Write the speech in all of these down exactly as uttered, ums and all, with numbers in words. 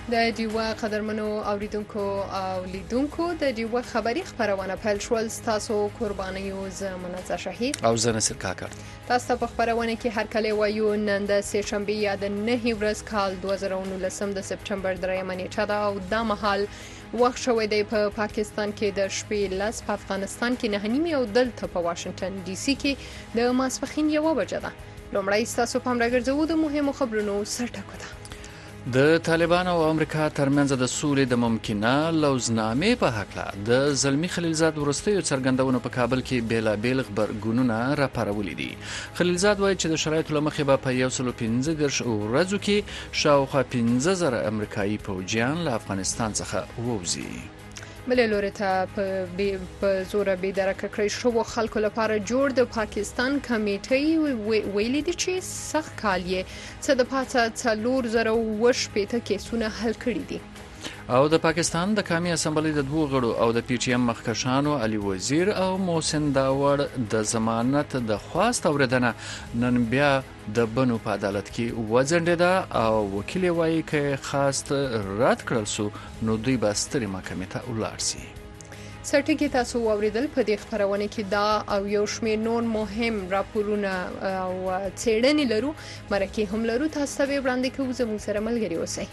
د دیوه قدرمنو اوریدونکو او لیدونکو د دیوه خبری خبرونه پیل شول. تاسو قربانیو ز منزه شهید او زه نصر کاکړ. تاسو په خبرونه کې هر کله وایو نن د سه شنبه یا د نه ورځ کال دوه زره او نولس د سپټمبر درېمه نیټه ده او د مهال وخت شوی دی په پا پاکستان کې د شپې لس، په افغانستان کې نه نیمه او دلته په واشنگټن ډي سي کې د ماسپخین یو بجه ده. لومړی تاسو په امر ګرځو د مهمو خبرونو سرټکو ده. د طالبان او امریکا ترمنځ د سولې د ممکنه لوزنامې په حق د زلمی خلیلزاد ورستیو څرګندونو په کابل کې بیلابیل خبرګونونه راپارولي دي. خلیلزاد وایي چې د شرایطو لمخې به په یو سل پنځه دېرش ورځو کې شاوخوا پنځه زره امریکایي پوځیان له افغانستان څخه ووځي. بل لوري ته په زور به درکه کړی شو خلکو لپاره جوړ د پاکستان کمیټې ویلي دي چې سخت کالیه څه د پاتې څلور زره وش پېته کیسونه حل کړي دي. او د پاکستان د قومي اسمبلی د دوه غړو او د پی ټی ایم مخکښانو علي وزیر او محسن داور د ضمانت د خواست اوریدنه نن بیا د بنو په عدالت کې وځنډیده او وکیل وایي چې خواست رد کړل سو نو دوی به سترې محکمې ته ولاړ شي. سرټکی تاسو اوریدل په دې خبرونه کې دا او یو شمېر نور مهم راپورونه او څېړنې لرو مرکه هم لرو. تاسو به وړاندې کوو زموږ سره ملګری اوسئ.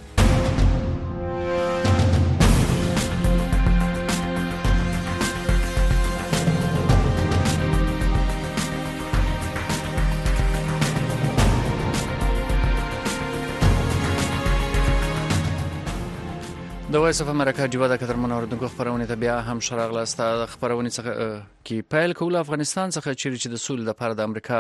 د وایس اف امریکا جوړه د قدرمنو اوریدونکو خبرونه ته بیا هم شراغله ست خبرونه څخه کې پیل کول. افغانستان څخه چې د سولې لپاره د امریکا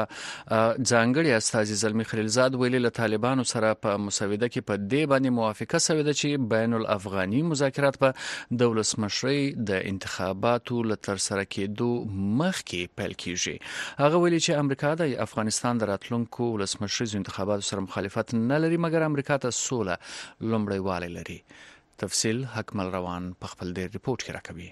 ځانګړي استاذ زلمی خلیلزاد ویلي له طالبانو سره په مسوده کې په دې باندې موافقه شوې ده چې بین الافغاني مذاکرات په دولت مشري د انتخاباتو لتر سره کېدو مخکې پیل کیږي. هغه ویلي چې امریکا د افغانستان د راتلونکو ولسمشري انتخاباتو سره مخالفت نه لري مګر امریکا ته سوله لومړی والی لري. تفصیل حکمل روان په خپل ډیر ریپورت کې راکوي.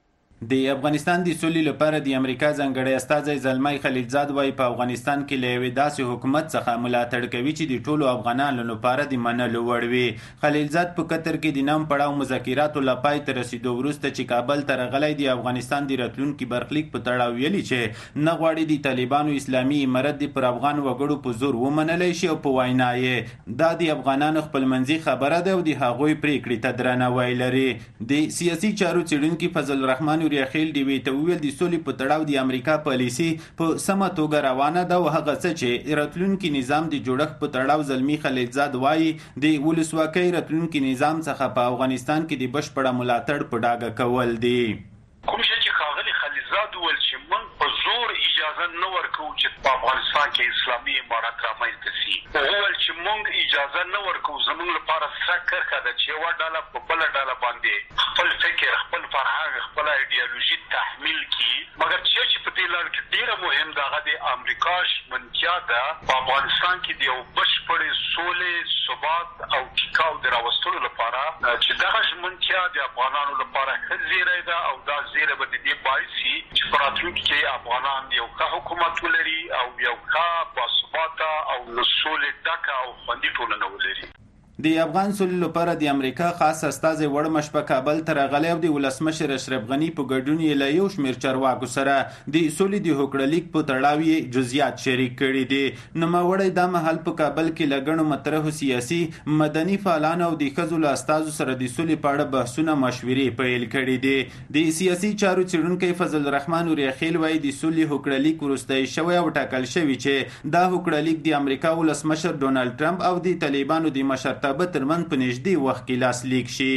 د افغانستان د سولې لپاره د امریکا ځانګړی استازی زلمی خلیلزاد وايي په افغانستان کې له یوې داسې حکومت څخه ملاتړ کوي چې د ټولو افغانانو لپاره د منلو وړ وي. خلیلزاد په قطر کې د نام پړاو مذاکراتو لپاره تر رسیدو وروسته چې کابل ته راغلی د افغانستان د راتلونکي برخلیک په تړاو ویلي چې نه غواړي د طالبانو اسلامي امارت د پر افغان وګړو په زور ومنلی شي او په وینا یې دا د افغانانو خپلمنځي خبره ده او د هغوی پریکړې ته درناوی لري. د سیاسي چارو څېړونکي فضل الرحمن خیل دی وی ته ویل د سولې په تړاو د امریکا پالیسي په سمه توګه روانه ده او هغه څه چې راتلونکي نظام د جوړښت په تړاو زلمی خلیلزاد وایي د ولسواکۍ راتلونکي نظام څخه په افغانستان کې د بشپړه ملاتړ په ډاګه کول دي. کوم شي چې ښاغلي خلیلزاد ویل چې موږ په زور اجازه نه ورکوو چې په افغانستان کې اسلامي امارت رامنځته شي. وویل چې موږ اجازه نه ورکوو زموږ لپاره سره کرښه ده چې یوه ډله په بله ډله باندې خپل فکر خپل فرهنګ خپل ایډیالوژي تحمیل کړي مګر چې چې په دې لړ کې ډېره مهم ده هغه د امریکا ژمنتیا ده په افغانستان کې د یو بشپړې سولې ثبات او ټیکاو د راوستلو لپاره چې دغه ژمنتیا د افغانانو لپاره ښه زیری ده او دا زیری به د دې باعث شي چې په راتلونکي کې افغانان یو ښه حکومت ولري او یو ښه باثباته او له سولې ډکه او خوندي ټولنه ولري. د افغان سولې لپاره د امریکا خاص استازی وړمش په کابل ته راغلی او د ولسمشر اشرف غني په ګډون یې له یو شمېر چارواکو سره د سولې د هوکړلیک په تړاو یې جزئیات شریک کړي دي. نوموړی دا مهال په کابل کې له ګڼو مطرحو سیاسي مدني فعالانو او د ښځو له استازو سره د سولې په اړه بحثونه مشورې پیل کړي دي. د سیاسي چارو څېړونکی فضل الرحمن وریخیل وایي د سولې هوکړلیک وروستی شوی او ټاکل شوي چې دا هوکړلیک د امریکا ولسمشر ډونالډ ټرمپ او د طالبانو د مشرتابه ترمن په نږدې وخت کې لاسلیک شي.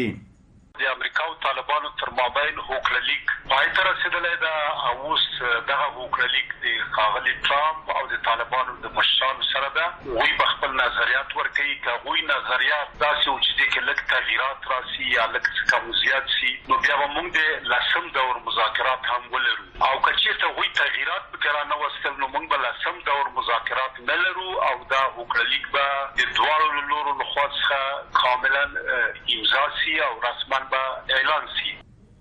د امریکا او طالبانو تر مابین هوکړلیک پای ته رسېدلی ده او اوس دغه هوکړلیک د ښاغلي ټرمپ او د طالبانو د مشرانو سره ده. هغوی به خپل نظریات ورکوي که هغوی نظریات داسې و چې دې کې لږ تغییرات راسي یا لږ څه کم زیات سي نو بیا به موږ د لسم دور مذاکرات هم ولرو او که چېرته هغوی تغییرات پکې رانوستل نو موږ به لسم دور مذاکرات نه لرو او دا هوکړلیک به د دواړو له لورو لخوا څخه کاملا امضا سي او رسما به اعلان سي.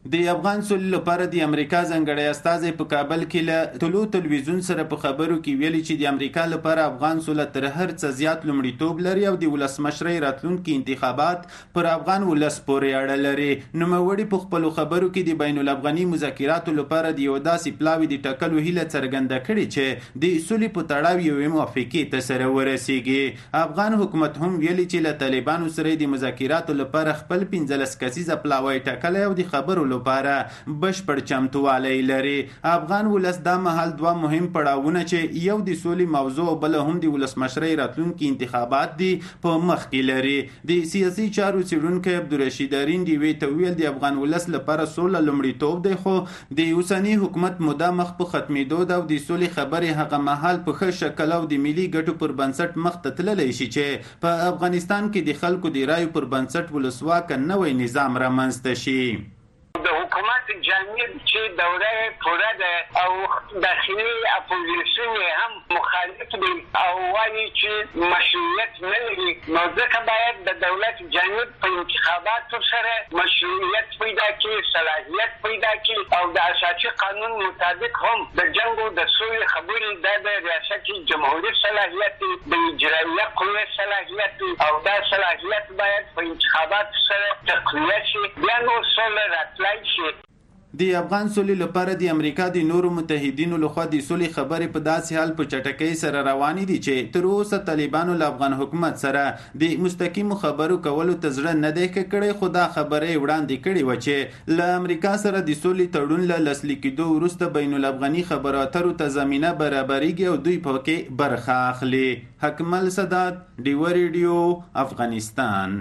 د افغان سولې لپاره د امریکا ځانګړی استازی په کابل کې له طلوع تلویزیون سره په خبرو کې ویلي چې د امریکا لپاره افغان سوله تر هر څه زیات لومړیتوب لري او د ولسمشرۍ راتلونکي انتخابات پر افغان ولس پورې اړه لري. نوموړي په خپلو خبرو کې د بین الافغاني مذاکراتو لپاره د یو داسې پلاوي د ټاکلو هیله څرګنده کړې چې د سولې په تړاو یوې موافقې ته سره ورسیږي. افغان حکومت هم ویلي چې له طالبانو سره د مذاکراتو لپاره خپل پنځلس کسیزه پلاوی ټاکلی او د خبرو لپاره بشپړ چمتووالی لري. افغان ولس دا مهال دوه مهم پړاوونه چې یو د سولې موضوع او بل هم د ولسمشرۍ راتلونکي انتخابات دي په مخ کې لري. د سیاسي چارو څیړونکی عبدالرشید ارین دی وی ته ویل د افغان ولس لپاره سوله لومړیتوب دی، خو د اوسني حکومت موده مخ په ختمېدو ده او د سولې خبرې هغه مهال په ښه شکل او د ملي ګټو پر بنسټ مخ ته تللی شي چې په افغانستان کې د خلکو د رایو پر بنسټ ولسواکه نوی نظام رامنځته شي. د حکومت جامد چې دوره پوره ده او داخلي اپوزیسیون هم مخالف دي او وایي چې مشروعیت نه لري، نو ځکه باید د دولت جامد په انتخاباتو سره مشروعیت پیدا کړي، صلاحیت پیدا کړي او د اساسي قانون مطابق هم د جنګ او د سولې خبرې د ریاست جمهوریت صلاحیت دي، د اجراییه قوې صلاحیت دي او دا صلاحیت باید په انتخاباتو سره تقویه شي، بیا نو سوله راتلای شي. د افغان سولې لپاره د امریکا د نورو متحدینو لخوا د سولې خبرې په داسې حال په چټکۍ سره روانې دي چې تر اوسه طالبانو له افغان حکومت سره د مستقیمو خبرو کولو ته زړه نه دی کړی، خو دا خبرې وړاندې کړې وه چې له امریکا سره د سولې تړون له لاسلیک کېدو وروسته بین الافغاني خبرو اترو ته زمینه برابریږي او دوی پکې برخه اخلي. حکمل سادات، ډیوه ریډیو، افغانستان.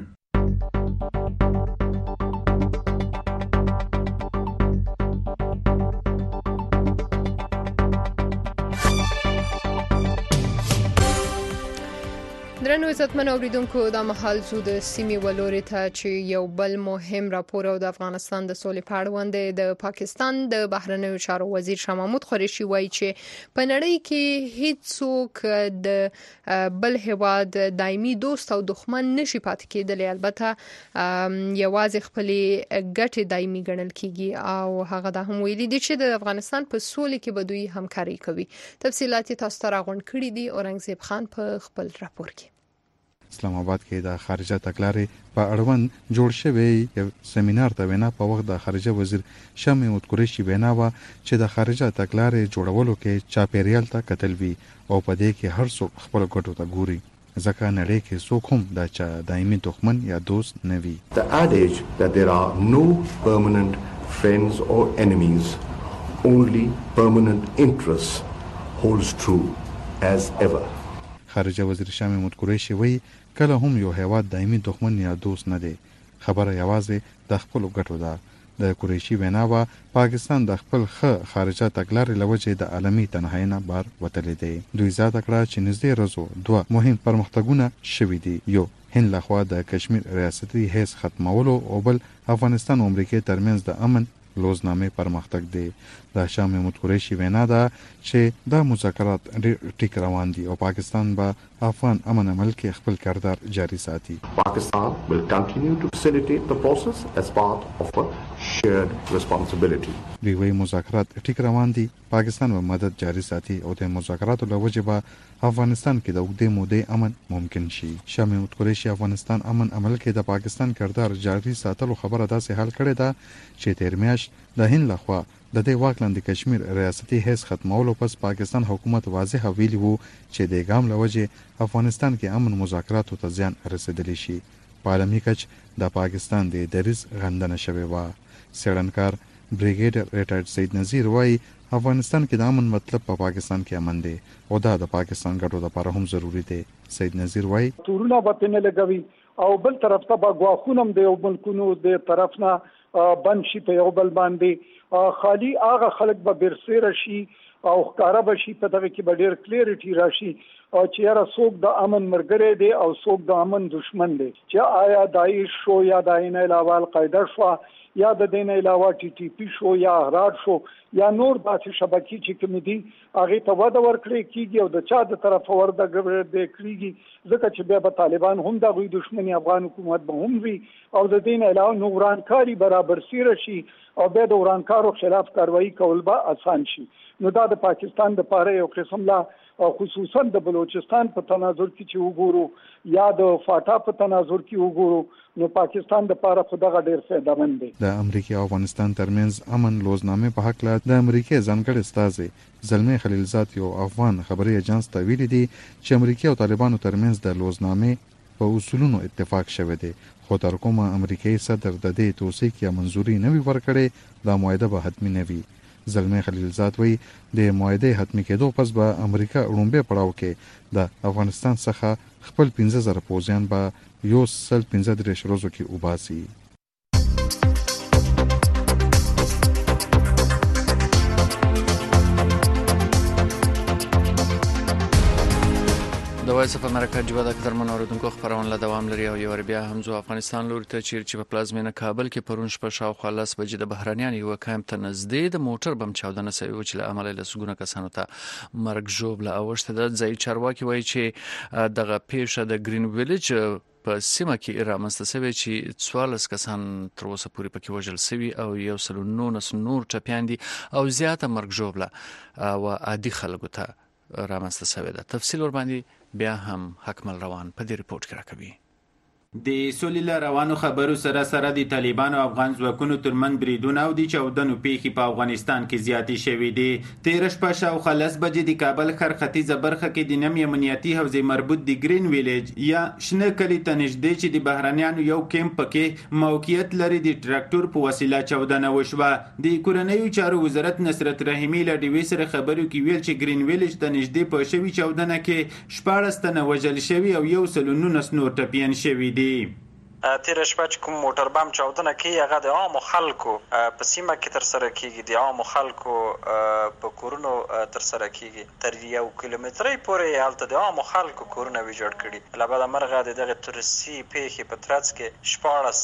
درنو عزتمن اوریدونکو، دا مهال زو د سیمې ولوري ته چې یو بل مهم راپور او د افغانستان د سولې په اړوند د پاکستان د بهرنیو چارو وزیر شاه محمود قریشي وایي چې په نړۍ کې هیڅوک د بل هیواد دایمي دوست او دښمن نشي پاتې کېدلی، البته یوازې خپلې ګټې دایمي ګڼل کیږي او هغه دا هم ویلي دي چې د افغانستان په سولې کې به دوی همکاري کوي. تفصیلات تاسو ته راغونډ کړي دي اورنګزیب خان په خپل راپور کې. اسلام آباد کې د خارجه تګلارې په اړوند جوړ شوی یو سیمینار ته وینا په وخت د خارجه وزیر شاه محمود قریشي وینا و چې د خارجه تګلارې جوړولو کې چاپیریال ته کتل وی او په دې کې هر څوک خپل ګټو ته ګوري، ځکه نړۍ کې څوک هم د چا دایمي دښمن یا دوست نه وي. The adage that there are no permanent friends or enemies, only permanent interests holds true as ever. خارجه وزیر شاه محمود قریشي وایي کله هم یو هیواد دایمي دښمن یا دوست نه دی، خبره یوازې د خپل ګټو ده. د قریشي وینا و پاکستان د خپل ښه خارجه تګلارې له وجې د عالمي تنهایۍ نه بار وتلی دی. دوی زیاته کړه چې نږدې ورځو دوه مهم پرمختګونه شوي دي، یو هند لخوا د کشمیر ریاستي حیث ختمولو او بل افغانستان او امریکې ترمنځ د امن لوزنامه پرمختګ دی. د شاه محمود قریشي وینا ده چې دا مذاکرات ټیک روان دي او پاکستان به افغان امن عمل کې خپل کردار جاری ساتي. Pakistan will continue to facilitate the process as part of a shared responsibility. دوی وايي مذاکرات ټیک روان دي، پاکستان به مدد جاری ساتي او د مذاکراتو له وجې به افغانستان کې د اوږدې مودې امن ممکن شي. شاه محمود قریشي افغانستان امن عمل کې د پاکستان کردار جاری ساتلو خبره داسې حل کړې ده چې تیر میاشت د هند لخوا د دې واک لاندې کشمیر ریاستي حیث ختمولو پس پاکستان حکومت واضح ویلي وو چې د ګام له وجې افغانستان کې امن مذاکراتو ته زیان رسیدلی شي. په عالمي کچ د پاکستان د دریځ غندنه شوې وه. څېړنکار بریګیډر ریټایرډ سید نذیر وایي افغانستان کې د امن مطلب په پا پاکستان کې امن دی او دا د پاکستان ګټو لپاره هم ضروری دی. سید نذیر وایي تورونه به نه لګوي او بل طرف ته به غواخونم د یو ملکونو د طرف نه بند شي په یو بل باندې خالی هغه خلک به برسېره شي او ښکاره به شي، په دغه کې به ډېر کلیرټي راشي چې یاره څوک د امن مرګره دی او څوک د امن دشمن دی، چې آیا داعش شو یا د عین علاوه القاعده شو یا د دین علاوه ټي ټي پی شو یا احرار شو یا نور داسې شبکې چې کوم دي هغه ته وده ورکړي کیږي او د چا د طرف ورده د کړيږي، ځکه چې بیا به طالبان هم د غوي دشمنی افغان حکومت به هم وي او د دین علاوه نورانکاری برابر سیر شي او بیا د ورانکارو خلاف کاروایی کول به آسان شي. نو دا د پاکستان د پاره یو قسم لا خصوصا د بلوچستان په تناظر کې چې وګورو یا د فاټا په تناظر کې وګورو نو پاکستان د پاره خدغه ډیر فائدہ مند دی. د امریکا او افغانستان ترمنځ امن لوزنامه په حق له د امریکا ځانګړي استاد زلمي خلیلزاد یو افغان خبري اجانس ته ویلي دي چې امریکا او طالبانو ترمنځ د لوزنامه په اصولونو اتفاق شوه دی، خو تر کومه امریکایي صدر د دې توثیق یا منزوري نه وی ورکړي دا معاهده به حتمی نه وي. زلمي خلیلزاد وی د معاهده حتمی کېدو پس به امریکا لومبه پړاو کې د افغانستان څخه خپل پنځه زره پوځیان به یو سل پنځه درې شروزو کې وباسي. د وایس اف امریکا جوړه د قدرمن اوریدونکو خبرونه له دوام لري او یو بیا هم زو افغانستان لور ته چیرې په پلازمینه کابل کې پرون شپه شاوخوا لس بجې د بهرانيان یو کمپ ته نږدې د موټر بم چاودنه شوې چې له عمله لسګونه کسانو ته مرګ ژوبله اوښته ده. ځای چارواکي وایي چې دغه پیښه د گرین ویلیج په سیمه کې رامنځته شوې چې څوارلس کسان تر اوسه پورې پکې وژل شوي او یو سل و نولس نور ټپیان دي او زیاته مرګ ژوبله او عادي خلکو ته رامنځته شوې ده. تفصیل ور باندې بیا هم حکمل روان په دې ریپورت کې راکوي. د سولې روانو خبرو سره سره د طالبانو افغان ځواکونو ترمن بریدونه او د چاودنو پیښې په افغانستان کې زیاتې شوې دي. تیر شپه شاوخوا لس بجې د کابل ښار ختیځه برخه کې د نوي امنیتي حوزې مربوط د گرین ویلیج یا شنه کلي ته نږدې چې د بهرانيانو یو کیمپ پکې موقعیت لري د ټراکټور په وسیله چاودنه وشوه. د کورنیو چارو وزارت نصرت رحیمي له ډیوې سره خبرو کې ویل چې گرین ویلیج ته نږدې په شوي چاودنه کې شپاړس تنه وژل شوي او یو سل و نولس نور ټپیان شوي دي. تیر شپه چې کوم موټر بم چاودنه کوي هغه د عامو خلکو په سیمه کې تر سره کیږي، د عامو خلکو په کورونو تر سره کیږي. تر یو کیلومترۍ پورې هلته د عامو خلکو کورونه ویجاړ کړي. له بده مرغه د دغه ترسي پیښې په ترڅ کې شپاړس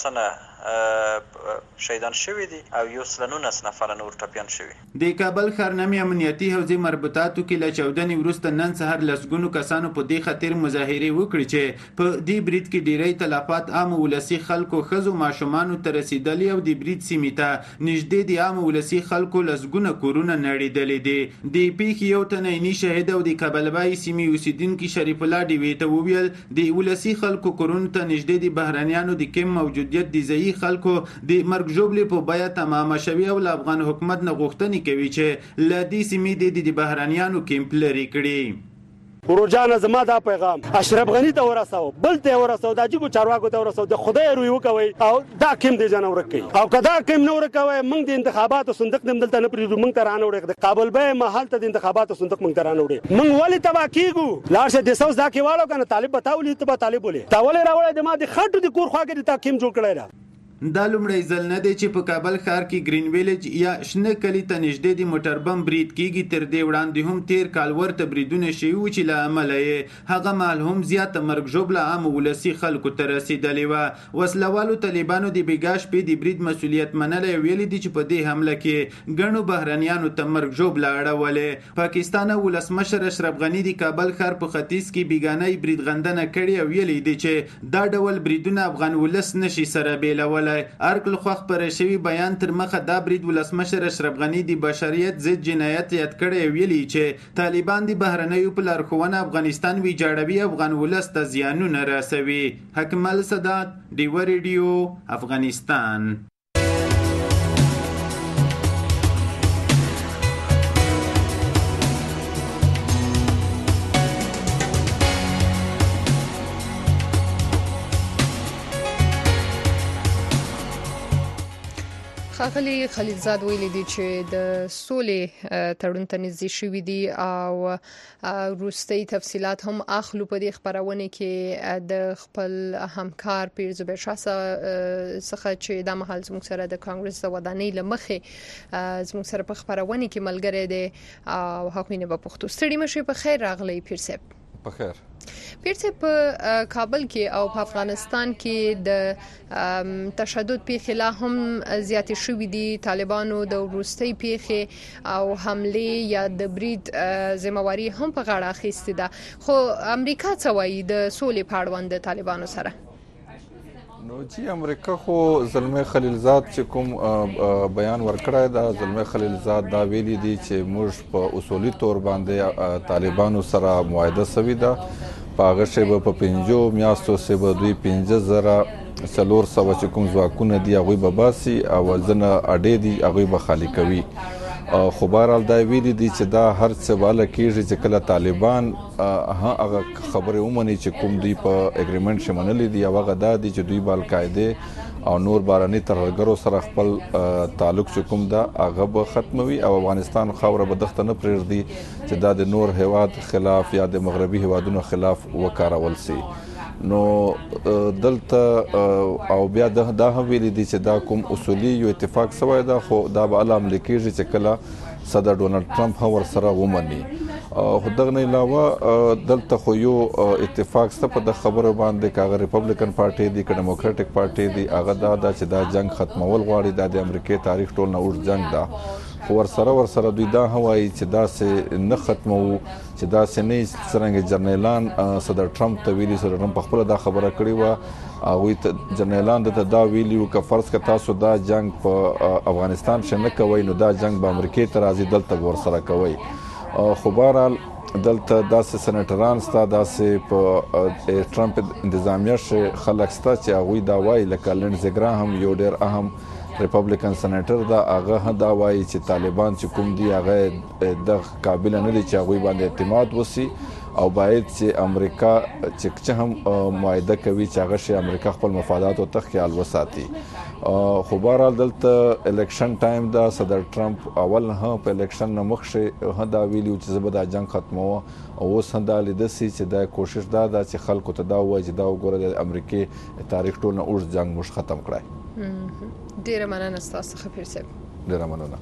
تنه شهیدان شوي دي او یو سل و نولس نفره نور ټپیان شوي. د کابل ښار نوي امنیتي حوزې مربوطاتو کې له چاودنې وروسته نن سهار لسګونو کسانو په دې خاطر مظاهرې وکړې چې په دې برید کې ډیری تلفات عام ولسی خلکو خزو ماشومانو ته رسیدلی او د برید سیمې ته نږدې د عام ولسی خلکو لسګونه کورونه نړېدلې دي. د پیښې یو تن عیني شاهد او د کابلبای سیمې اوسیدونکي شریف الله ډیوې ته وویل د ولسی خلکو کورونو ته نږدې د بهرانيانو د کم موجودیت د ځایي خلکو د مرګ ژوبلې په بیه تمامه شوې او له افغان حکومت نه غوښتنې کوي چې له دې سیمې د بهرانيانو کیمپ لرې کړي. ورجانه زما دا پیغام اشرف غنی ته ورساو، بل ته ورساو، د جيبو چارواکو ته ورساو، د خدای روي وکوي او دا کیم دي جن ورکوي او کدا کیم نو ورکوي. موږ د انتخاباتو صندوق دم دلته نه پریږدو، موږ ترانه وړي د کابل به محل ته د انتخاباتو صندوق موږ ترانه وړي. موږ ولې تبا کیګو لارشه د سوس دا کیوالو کنه طالب بتاولې ته به طالب ولې تاولې راوړې د ما د خټو د کور خواګه د تا کیم جوړ کړی را. دا لومړی ځل نه دی چې په کابل ښار کې گرین ویلیج یا شنه کلي ته نږدې د موټر بم برید کیږي. تر دې وړاندې هم تیر کال ورته بریدونه شوي وو چې له امله یې هغه مهال هم زیاته مرګ ژوبله عام ولسي خلکو ته رسېدلې وه. وسلوالو طالبانو د بېګا شپې د برید مسؤلیت منلی او ویلي دي چې په دې حمله کې ګڼو بهرنیانو ته مرګ ژوبله اړولې. پاکستان ولسمشر اشرف غني د کابل ښار په ختیځ کې بېګانۍ برید غندنه کړې او ویلي دي چې دا ډول بریدونه افغان ولس نشي سره بیلولی. ارکل خو خبره شوی بیان تر مخه دا برید ولسمشر اشرف غنی د بشریت ضد جنایت یاد کړی ویلي چې طالبان د بهرنیو په لارښوونه افغانستان ویجاړوي، افغان ولس ته زیانونه رسوي. حکمل صدات ډیو ریډیو افغانستان. ښاغلي خلیلزاد ویلي دي چې د سولې تړون ته نږدې شوي دي او وروستي تفصیلات هم اخلو په دې خبرونه کې د خپل همکار پیر زبیر شاه څخه چې د محل زموږ سره د کانګرس د ودانۍ لمخې زموږ سره په خبرونه کې ملګری دي او حقونه په پښتو ستړي مشه په خیر راغلی پیر صاحب. په خیر. پیرته په کابل کې او په افغانستان کې د تشدد پیښې لا هم زیاتې شوې دي. طالبانو د وروستۍ پیښې او حمله یا د برید ذمہواری هم په غاړه اخیستې ده. خو امریکا څه وایي د سولې په اړوند د طالبانو سره؟ نو چې امریکا خو زلمه خلیلزاد چې کوم بیان ورکړی دا زلمه خلیلزاد دا ویلي دي چې موږ په اصولي تور باندې طالبانو سره معاهده سوي ده. په هغه شی به په پنځو میاشتو سه به دوی پنځه زره څلور سوه چې کوم ځواکونه دي هغوی به باسي او ځنه اډې دي هغوی به خالي کوي. خو بهرحال دا ویلي دي چې دا هر څه باله کېږي چې کله طالبان هغه خبرې ومني چې کوم دوی په اګریمنټ کې منلي دي او هغه دا دي چې دوی به القاعده او نور بهرني ترهګرو سره خپل تعلق چې کوم ده هغه به ختموي او افغانستان خاوره به دښته نه پرېږدي چې دا د نور هیواد خلاف یا د مغربي هیوادونو خلاف وکارول سي. نو دلته او بیا دا هم ویلي دي چې دا کوم اصولي یو اتفاق سوی ده خو دا به الله عملي کېږي چې کله صدر ډونالد ټرمپ هم ورسره ومني. خو دغه نه علاوه دلته خو یو اتفاق شته په د خبرو باندې که هغه ریپبلیکن پارټي دي که ډیموکراټک پارټي دي هغه دا ده چې دا جنګ ختمول غواړي. دا د امریکې تاریخ ټول نه اوږد جنګ ده. خو ورسره ورسره دوی دا هم وایي چې داسې نه ختموو چې داسې نه څرنګه جرنیلان صدر ټرمپ ته ویلي. صدر ټرمپ پخپله دا خبره کړې وه هغوی ته جرنیلان دته دا ویلي وو که فرض که تاسو دا جنګ په افغانستان کښې نه کوئ نو دا جنګ به امریکې ته راځي دلته به ورسره کوئ. خو بهرحال دلته داسې سنټران سته داسې په ټرمپ انتظامیه کښې خلک سته چې هغوی دا وایي لکه لینډزي ګراهم یو ډېر اهم ریپبلیکن سنیټر دا هغه دا وایي چې طالبان چې کوم دي هغه د قابل نه دي چې هغوی باندې اعتماد وسی او باید چې امریکا چې څه هم معاهده کوي چې هغه شی امریکا خپل مفاداتو ته خیال وساتي. خو بهرحال دلته الیکشن ټایم دا صدر ټرمپ اول هم په الیکشن نه مخکې هم دا ویلي چې زه به دا جنګ ختموم او اوس هم دا لیده سي چې دا کوشش دا ده چې خلکو ته دا ووایي چې دا وګوره د امریکې تاریخ ټول نه اوږد جنګ موږ ختم کړی. ډیره مننه ستاسو څخه پیر صاحب. ډیره مننه.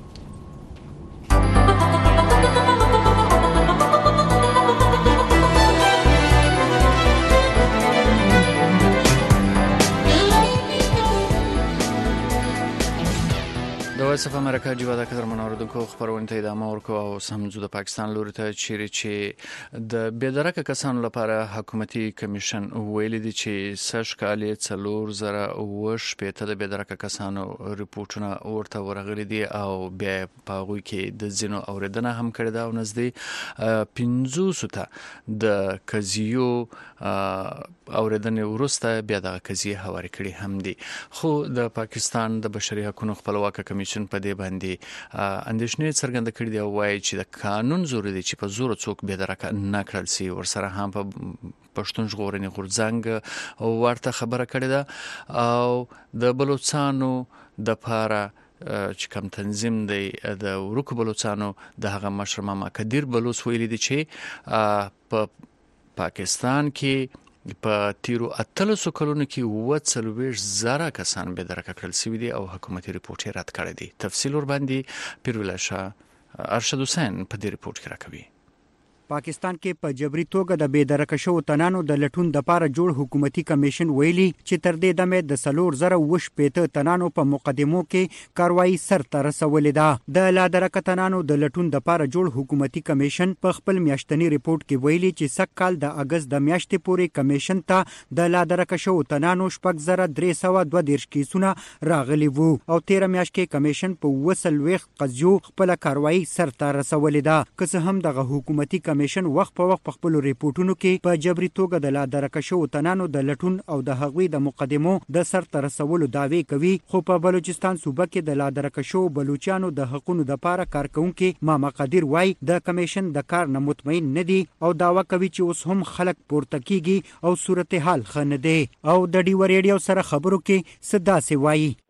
د وایس اف امریکا جیوا د کتر منوردونکو خبرونه ته ادامه ورکو او سمجو د پاکستان لوري ته چیرې چې د بېدرکه کسانو لپاره حکومتي کمیشن ویلي دي چې سږ کال څلور زره اوه شپېته د بېدرکه کسانو ریپورتونه ورته ورغلي دي او بیا په هغوی کې د ځینو اورېدنه هم کړې ده او نږدې پنځوسو ته د قضیو اورېدنې وروسته بیا دغه قضیې هوارې کړي هم دي. خو د پاکستان د بشري حقوقو خپلواکه کمیشن په دې باندې اندېښنې څرګنده کړې دي او وایي چې د قانون ضروري دی چې په زور څوک بېدرکه نه کړل سي. ورسره هم په پښتون ژغورنې غورځنګ ورته خبره کړې ده او د بلوچستانو د پاره چې کوم تنظیم دی د ورکو بلوچستانو د هغه مشر ماما قدیر بلوچ ویلي دي چې په پاکستان کې په تیرو اتلسو کلونو کې اووه څلوېښت زره کسان بېدرکه کړل سوي دي او حکومتي ریپورټ یې رد کړی دی. تفصیل ورباندې پیرولای شاه ارشد حسین په دې ریپورټ کې راکوي. پاکستان کې په جبري توګه د بېدرکه شو تنانو د لټون د پاره جوړ حکومتي کمیشن ویلي چې تر دې دمه د سلور زره وش پېته تنانو په مقدمو کې کاروایی سر ته رسولې ده. د لا درکه تنانو د لټون د پاره جوړ حکومتي کمیشن په خپل میاشتنی ریپورت کې ویلي چې سږ کال د اگست د میاشتې پورې کمیشن ته د لا درکه شو تنانو شپږ زره درې سوه دوه دېرش کیسونه راغلي وو او تیره میاشت کې کمیشن په اووه څلوېښت قضیو خپله کاروایی سر ته رسولې ده. که څه هم دغه حکومتي کمیشن وخت په وخت په خپل ریپورتونو کې په جبري توګه د لا درکه شو تنانو د لټون او د هغوی د مقدمو د سر ته رسولو دعوی کوي. خو په بلوچستان صوبه کې د لا درکه شو بلوچانو د حقونو د پاره کارکونکي ماما قدیر وای د کمیشن د کار نه مطمئن نه دي او داوا کوي چې اوس هم خلک پورته کیږي او صورتحال ښه نه دی. او د ډیو ریډیو سره خبرو کې صدا سي وایي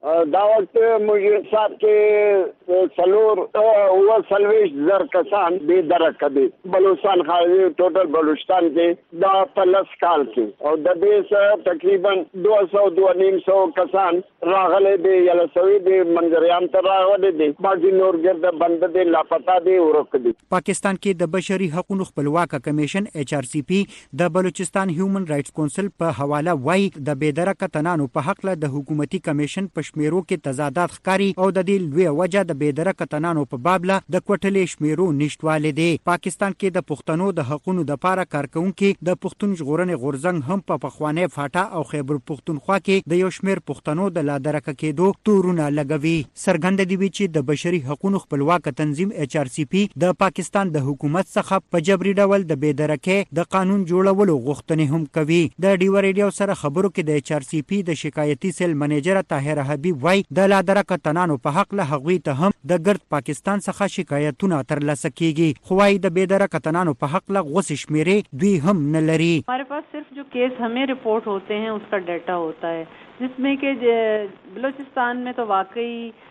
دا وخت موږ صاحب کې سلور او سلويش زر کسان به درکه دي بلوچستان خارجي ټوټل بلوچستان کې دا پلس کال کې او د دې سره تقریبا دو سو دو نیم سو کسان راغلي دي یا لسوي دي منځریان ته راغلي دي باقي نور ګرد بند دي لاپتا دي ورک دي. پاکستان کې د بشري حقوقو خپلواک کمیشن ایچ آر سی پی د بلوچستان هیومن رائټس کونسل په حواله وایي د بېدرکه تنانو په حق له د حکومتي کمیشن په شمیرو کې تضادات ښکاري او د دې لوی وجه د بېدرکه تنانو په باب له د کوټلې شمیرو نشټواله دي. پاکستان کې د پښتنو د حقوقو د لپاره کارکونکو د پښتون ژغورنې غورځنګ هم په پخوانه فاټا او خیبر پښتونخوا کې د یو شمیر پښتنو د لادرکه کېدو تورونه لګوي. سرګند دی چې د بشري حقوقو خپلواک تنظیم ایچ آر سی پی د پاکستان د حکومت څخه په جبري ډول د بېدرکه د قانون جوړولو غوښتنې هم کوي. د ډیو ریډیو سره خبرو کې د ایچ آر سی پی د شکایتي سیل منیجر طاهر حبیب وای د لادرکه تنانو په حق له هغوی ته هم د ګرد پاکستان څخه شکایتونه ترلاسه کیږي. خو وايي د بېدرکه تنانو په حق له غوسې شمیرې دوی هم نه لري. हमारे पास सिर्फ जो केस हमें रिपोर्ट होते हैं उसका डाटा होता है जिसमें कि बलूचिस्तान में तो वाकई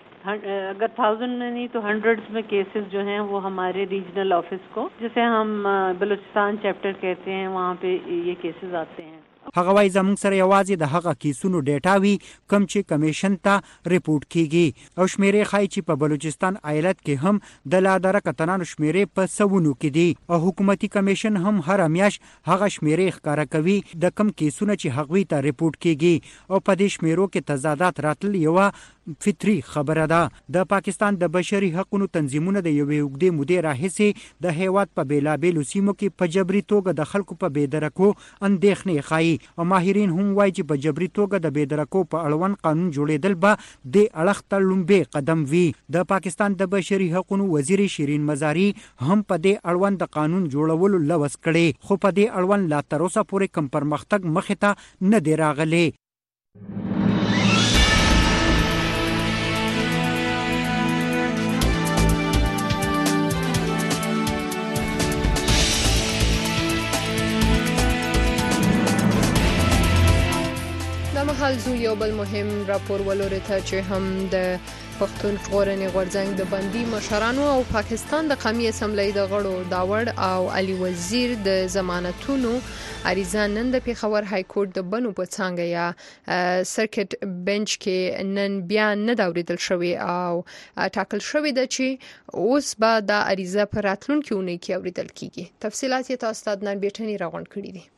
अगर थाउजेंड में नहीं तो हंड्रेड्स में केसेस जो हैं वो हमारे रीजनल ऑफिस को जिसे हम बलूचिस्तान चैप्टर कहते हैं वहाँ पे ये केसेस आते हैं. هغه وايي زموږ سره یوازې د هغه کیسونو ډیټا وی کم چې کمیشن ته ریپورت کیږي او شمیرې خای چې په بلوچستان ایالت کې هم د لادرکه تنانو شمیرې په سوونو کې دي او حکومتي کمیشن هم هر میاش هغه شمیرې ښکارا کوي د کم کیسونه چې هغوی ته ریپورت کیږي او په دې شمیرو کې تضادات راتل یو فطری خبره ده. د پاکستان د بشري حقوقو تنظیمونه د یوې اوږدې مودې راهیسې د هیواد په بیلابېلو سیمو کې په جبري توګه د خلکو په بېدرکو اندېښنې ښایي او ماهرین هم وایي چې په جبري توګه د بېدرکو په اړوند قانون جوړېدل به د اړخ ته لومبې قدم وي. د پاکستان د بشري حقوقو وزیر شیرین مزاري هم په دې اړوند د قانون جوړولو لوس کړي خو په دې اړوند لا تر اوسه پورې کم پرمختګ مخې ته نه دی راغلی. مهال زو یو بل مهم راپور ولوري ته چې هم د پښتون ژغورنې غورځنګ د بندي مشرانو او پاکستان د قومي اسمبلی د غړو داوړ او علي وزیر د ضمانتونو عریضه نن د پیښور های کورټ د بنو په څنګه یا سرکټ بنچ کې نن بیا نه دا اوریدل شوی او ټاکل شوی د چې اوس به د عریضه پر راتلونکي اونۍ کې اوریدل کیږي. تفصيلات یې تاسو ته نن بیٹنی راغونډ کړی دي.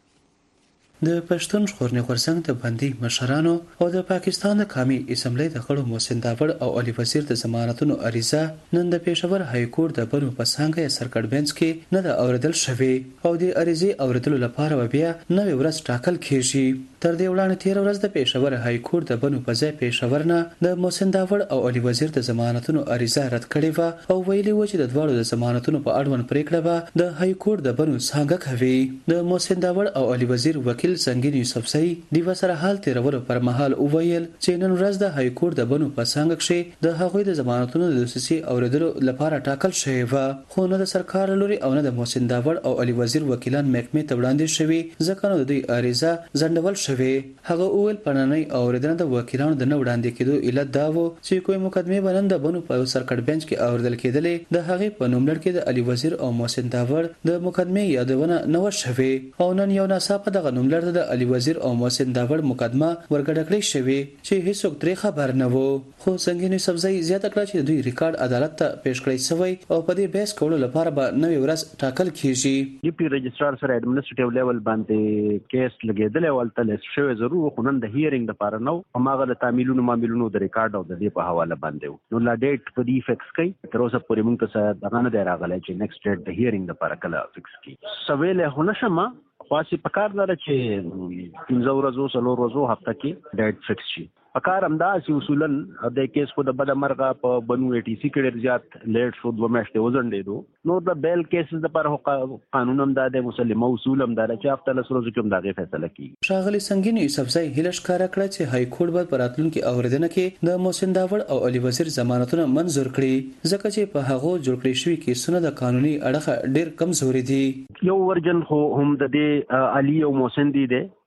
د پښتون ژغورنې غورځنګ د بندي مشرانو او د پاکستان د قومي اسمبلی د غړو محسن داوړ او علي وزیر د ضمانتونو عریضه نن د پیښور های کورټ د بنو په څنګه یا سرکټ بنچ کې نه د اوریدل شوی او د عریضې اوریدلو لپاره بیا نوې ورځ ټاکل کیږي. تر دې وړاندې تیر ورځ د پیښور های کورټ د بنو په ځای پیښور نه د محسن داوړ او علي وزیر د ضمانتونو عریضه رد کړې و او ویلي و چې د دواړو د ضمانتونو په اړوند پریکړه به د های کورټ د بنو څنګه کوي. د محسن داوړ او علي وزیر وکیل سنگین یوسفزئی د وسره حال تیرولو پر مهال وویل چې نن ورځ د های کورټ د بنو په څنګه کې د هغوی د ضمانتونو د دوسیسي اوریدلو لپاره ټاکل شوی و خو نه د سرکار لوري او نه د محسن داوړ او علي وزیر وکیلان محکمې ته وړاندې شوی ځکه نو د دوی عریضه ځنډول شوی. هغه اول پرننۍ اوریدنه د وکیلانو د نه وړاندې کېدو علت دا و چې کوم مقدمه بنن د بنو په سرکټ بنچ کې اوریدل کېدلې د هغه په نوملړ کې د علي وزیر او محسن داوړ د مقدمه یادونه نه و شوی او نن یو ناڅاپه د غنوملړ د علي وزیر او محسن داوړ مقدمه ورګډ کړې شوی چې هیڅوک ترې خبر نه وو. خو سنگین یوسفزئی زیاته کړه چې دوی ریکارډ عدالت ته پیښ کړی شوی او په دې بحث کولو لپاره به نوې ورځ ټاکل کیږي. ډي پی رجسترار سره ایڈمنسټریټیو لیول باندې کیس لګیدل او تل شوی ضرور خو نن د هیرینګ لپاره نو هماغه د تعمیلونو معاملونو د ریکارډ او د دې په حواله باندې نو لا ډیټ په دې فکس کړي تر اوسه پورې موږ ته دغه نه دی راغلی چې نیکسټ ډیټ د هیرینګ لپاره کله فکس کړي. سویل هونه شمه خاصه پکار نه چې پنځه ورځو څلور ورځو هفته کې ډیټ فکس شي. پکار همداسې اصولا د کیس کو د بل مرغه په بنو ای ټي سي کې ډېر زیات لیټ شو دوه میاشتې وزنډېدو نو د بیل کیسز لپاره قانون هم دا د مسلمه اصول هم دا چې هفته لس ورځې کې هم دا فیصله کیږي. ښاغلي سنگین یوسفزئی هیله ښکاره کړه چې های کورټ به په راتلونکي اوریدنه کې د محسن داوړ او علي وزیر ضمانتونه منظور کړي ځکه چې په هغو جوړ کړی شوي کیسونه د قانوني اړخه ډېر کمزوري دي. یو ورجن خو هم د دې علي او محسن دي دی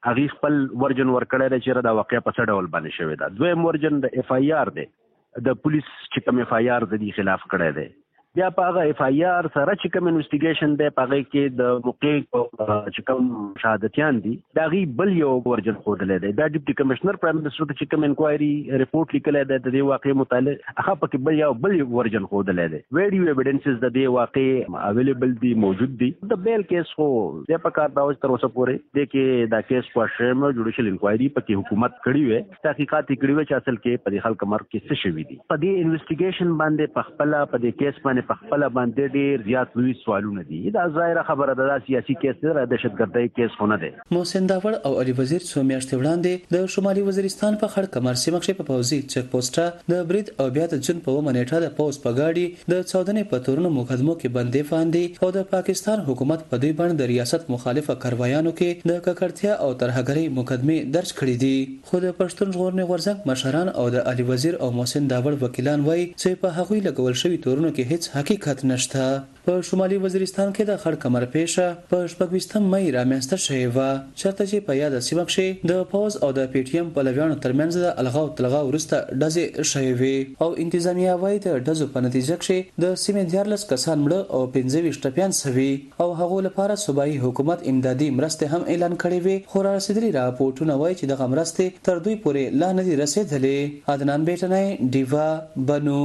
هغه خپل ورجن ورکړی دی چې دا واقعیا په څه ډول باندې شوې ده. دویم ورجن د اف آی آر دی، د پولیس چې کوم اف آی آر د دې خلاف کړی دی. بیا په هغه اف آی آر سره چې کوم انویسټیګیشن دی په هغه کې د موقع چې کوم شهادتيان دي دا غي بل یو ورجن ښودلی دی. دا ډیپټي کمشنر پرایم منسټر ته چې کوم انکوایري ریپورت لیکلی دی د دې واقعې متعلق هغه پکې بل یو بل ورجن ښودلی دی. ویډیو ایویډنسز د دې واقعې اویلیبل دي، موجود دي. د بیل کیس خو د په کار دا اوس تر اوسه پورې د کې دا کیس په شرم جوډیشل انکوایري پکې حکومت کړی وي، تحقیقات کړی وي چې اصل کې په خلک مرګ کې څه شوی دي. په دې انویسټیګیشن باندې په خپل په دې کیس باندې په خپل باندې ډېر زیات لوی سوالونه دي. دا ظاهره خبره ده دا سیاسي کیس دی، دهشتګردۍ کیس خو نه دی. محسن داوړ او علي وزیر څو میاشتې وړاندې د شمالي وزیرستان په خړ کمر سیمه کې په پوځي چک پوسټه د برید او بیا د جون په ومنېټه د پوز په گاډي د چودنې په تورونو مقدمو کې بندي فاندي او د پاکستان حکومت په دوی باندې د ریاست مخالفه کاروایانو کې د ککړتیا او ترهګرۍ مقدمه درج کړې دي. خو د پښتون ژغورنې غورځنګ مشران او د علي وزیر او محسن داوړ وکیلان وایي چې په هغوی لګول شوی تورونو کې هیڅ حقیقت نشته. په شمالي وزیرستان کې د خړ کمر پیښه په شپږم مې رامنځته شوې وه، چېرته چې په یاد سیمه کې د پوز او د پی ټی ایم پلویانو ترمنځ د الغاو تلغاو وروسته ډزې شوې وې او انتظامیه وایي د ډزو په نتیجه کې د سیمې دیارلس کسان مړه او پنځه ویشت ټپیان سوي او هغو لپاره صوبایي حکومت امدادي مرستې هم اعلان کړې وې. خو رارسېدلي راپورټونه وایي چې دغه مرستې تر دوی پورې لا نه دي رسېدلې. عدنان بیټنی، ډیوا، بنو.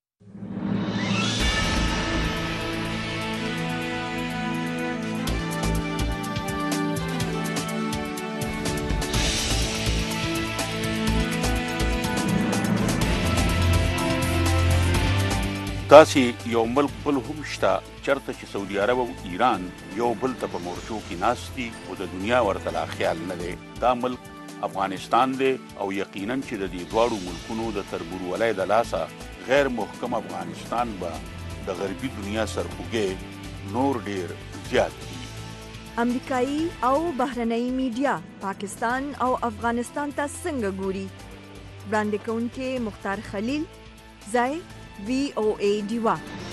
داسې یو ملک بل هم شته چرته چې سعودي عرب او ایران یو بل ته په مورچو کې ناست دي او د دنیا ورته لا خیال نه دی. دا ملک افغانستان دی او یقینا چې د دې دواړو ملکونو د تربورولۍ د لاسه غیر محکم افغانستان به د غربي دنیا سرخوږی نور ډیر زیات دي. امریکایي او بهرنۍ میډیا پاکستان او افغانستان ته څنګه ګوري؟ وړاندې کوونکې مختار خلیل، ځای وی او ای ډیوا.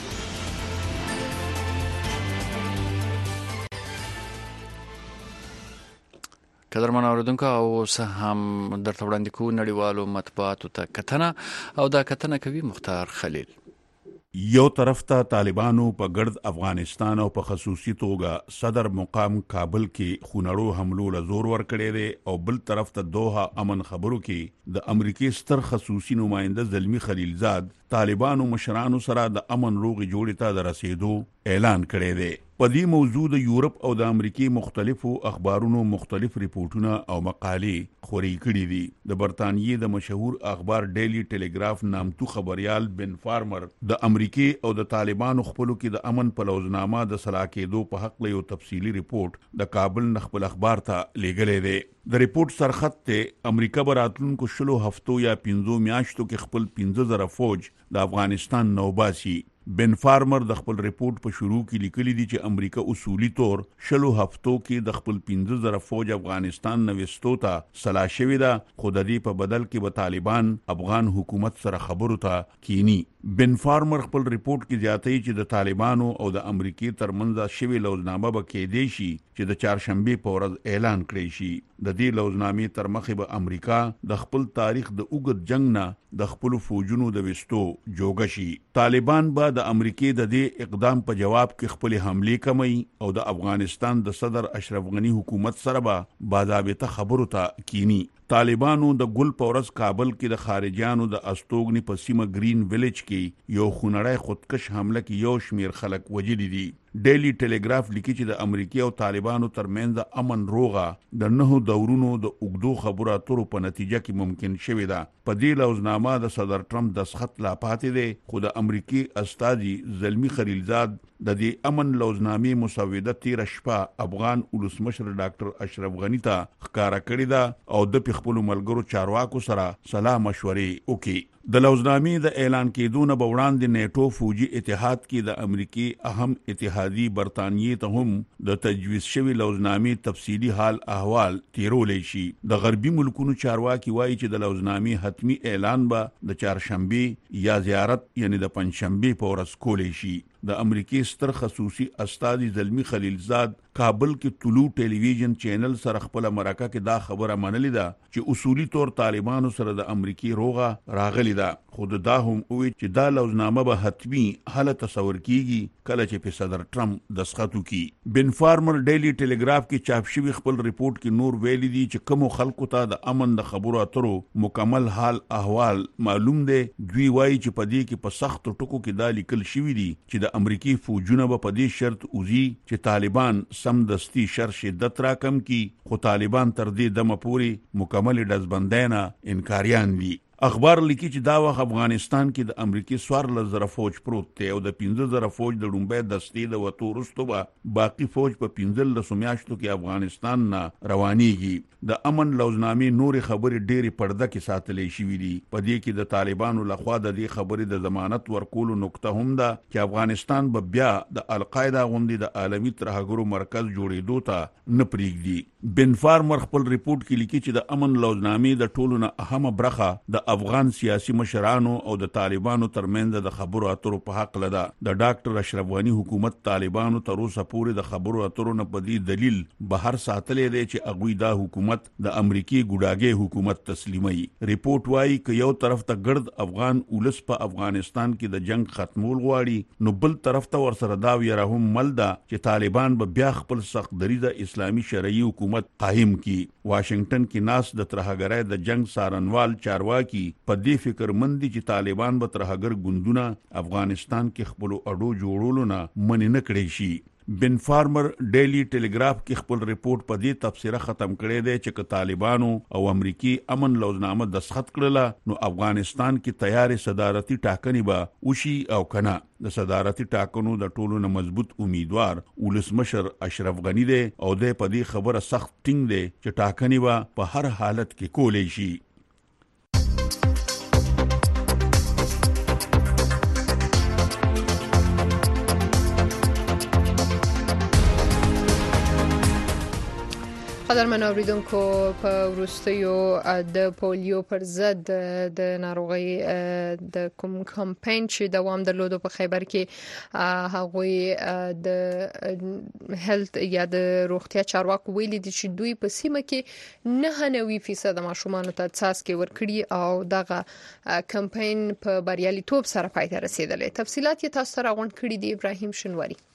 قدرمن اوریدونکو او سه هم درته وړاندې کوو نړیوالو مطبوعاتو ته کتنه او دا کتنه کوي مختار خلیل. یو طرف ته طالبانو په ګرد افغانستان او په خصوصي توګه صدر مقام کابل کې خونړو حملو له زور ورکړی دی او بل طرف ته دوحه امن خبرو کې د امریکای ستر خصوصي نماینده زلمی خلیلزاد طالبانو مشرانو سره د امن روغې جوړې ته د رسیدو اعلان کړی دی. په دې موضوع د یورپ او د امریکای مختلفو اخبارونو مختلف ریپورټونه او مقالې خوري کړي دي. د برتانیې د مشهور اخبار ډیلی ټیلیګراف نامتو خبريال بن فارمر د امریکای او د طالبانو خپلو کې د امن پلوزنامه د صلاح کېدو په حق له یو تفصیلی ریپورت د کابل خپل اخبار ته لیږلی دی. د ریپورت سرخط ته امریکا براتلونکو شلو هفتو یا پنځو میاشتو کې خپل پنځه زره فوج د افغانستان نوباسي. بن فارمر د خپل ریپورت په شروع کې لیکلي دي چې امریکا اصولي طور شلو هفتو کې د خپل پنځه زره فوج افغانستان نوستو ته سلا شوې ده، خو د دې په بدل کې به طالبان افغان حکومت سره خبرو ته کینی. بن فارمر خپل ریپورت کې زیاتوي چې د طالبانو او د امریکای ترمنځ شوی لوزنامه به کېدی شي چې د چهارشنبه په ورځ اعلان کړی شي. د دې لوزنامې تر مخې به امریکا د خپل تاریخ د اوږد جنگ نه د خپل فوجونو د وستو جوګه شي. طالبان به د امریکای د دې اقدام په جواب کې خپل حمله کوي او د افغانستان د صدر اشرف غنی حکومت سره به باضابطه خبرو ته کینی. طالبانو د ګل پورس کابل کې د خارجيانو د استوګنی په سیمه گرین ویلیج کې یو خونړی خودکش حمله کې یو شمیر خلک وجلی دي. ډیلی ټیلیګراف لیکي چې د امریکای او طالبانو ترمنځ امن روغه د نهو دورونو د اوږدو خبرو اترو په نتیجه کې ممکن شوې ده. په دې لوزنامه د صدر ټرمپ دستخط لا پاتې دی، خو د امریکای استاذي زلمی خلیلزاد د دې امن لوزنامې مسوده تیر شپه افغان ولسمشر ډاکټر اشرف غنی ته ښکارا کړې ده او د خپل ملګرو چارواکو سره سلا مشورې وکړي. د لوزنامې د اعلان کېدو نه به وړاندې نیټو فوجي اتحاد کې د امریکای اهم اتحادی برتانیې ته هم د تجویز شوی لوزنامې تفصیلی حال احوال تیرولی شي. د غربي ملکونو چارواکي وایي چې د لوزنامې حتمی اعلان به د چهارشنبه یا زیارت یعنی د پنځشنبه په ورځ کولی شي. د امریکای ستر خصوصي استاذ زلمی خلیلزاد کابل کې طلوع ټلویزیون چینل سره خپل مرکه کې دا خبره منلې ده چې اصولی طور طالبانو سره د امریکای روغه راغلی ده. خود دا هم وی چې دا لوزنامه به حتمی حل تصور کیږي کله چې په صدر ټرمپ دسخط وکړي. بن فارمر ډیلی ټلګراف کې چاپ شوی خپل ریپورت کې نور ویلي دي چې کوم خلکو ته د امن د خبرو اترو مکمل حال احوال معلوم دي. دوی وایي چې په دې کې په سخت ټکو کې دا لیکل شوی دي چې د امریکای فوجونه به په دې شرط اوزي چې طالبان سم دستی شر شدت راکم کی، خو طالبان تر دې دمه پورې مکمل دزبندینا انکاریان دي. اخبار لیکي چې دا وخت افغانستان کې د امریکای څوارلس زره فوج پروت دی او د پنځه زره فوج د لومړۍ دستې د وتو وروسته به باقي فوج په پنځلسو میاشتو کې افغانستان نه روانېږي. د امن لوزنامې نورې خبرې ډېرې پرده کې ساتلې شوې دي. په دې کې د طالبانو لخوا د دې خبرې د ضمانت ورکولو نقطه هم ده چې افغانستان به بیا د القاعده غوندې د عالمي ترهګرو مرکز جوړېدو ته نه پرېږدي. بن فارمر خپل ریپورت کې لیکي چې د امن لوزنامې د ټولو نه اهمه برخه د افغان سیاسي مشرانو او د طالبانو ترمنځ د خبرو اترو په حق لده. د ډاکټر اشرف غنی حکومت طالبانو تر اوسه پورې د خبرو اترو نه په دې دلیل بهر ساتلې دی چې هغوی دا حکومت د امریکای ګوډاګي حکومت تسلیمي. ریپورت وايي چې یو طرف ته ګرد افغان اولس په افغانستان کې د جنگ ختمول غواړي، نو بل طرف ته ورسره دا ویره هم ملده چې طالبان به بیا خپل سخت دریزه اسلامي شرعي حکومت قائم کی. واشنگټن کې ناس د ترهګرۍ د جنگ سارنوال چارواکي په دې فکر مندي چې طالبان به ترهګر ګوندونه افغانستان کې خپل اډو جوړولو نه منې نه کړی شي. بن فارمر ډیلی ټلګراف کې خپل ریپورت په دې تفسیره ختم کړی دی چې طالبانو او امریکای امن لوزنامه دسخط کړله نو افغانستان کې تیار صدارتي ټاکنې به وشي او کنه. د صدارتي ټاکنو د ټولو نه مضبوط امیدوار ولسمشر اشرف غنی دی او د په دې خبره سخت ټینګ دی چې ټاکنې به په هر حالت کې کولې شي. قدرمن اوریدونکو، په وروستیو د پولیو پر ضد د ناروغي د کوم کمپاین چې دوام درلود په خیبر کې هغوی د هیلث یا د روغتیا چارواکو ویلي دي چې دوی په سیمه کې نه نوي فیصد ماشومان ته څاڅکي ورکړي او دغه کمپاین په بریالیتوب سره پای ته رسیدلی. تفصيلات یې تاسو ته راغونډ کړي دي ابراهیم شنواری.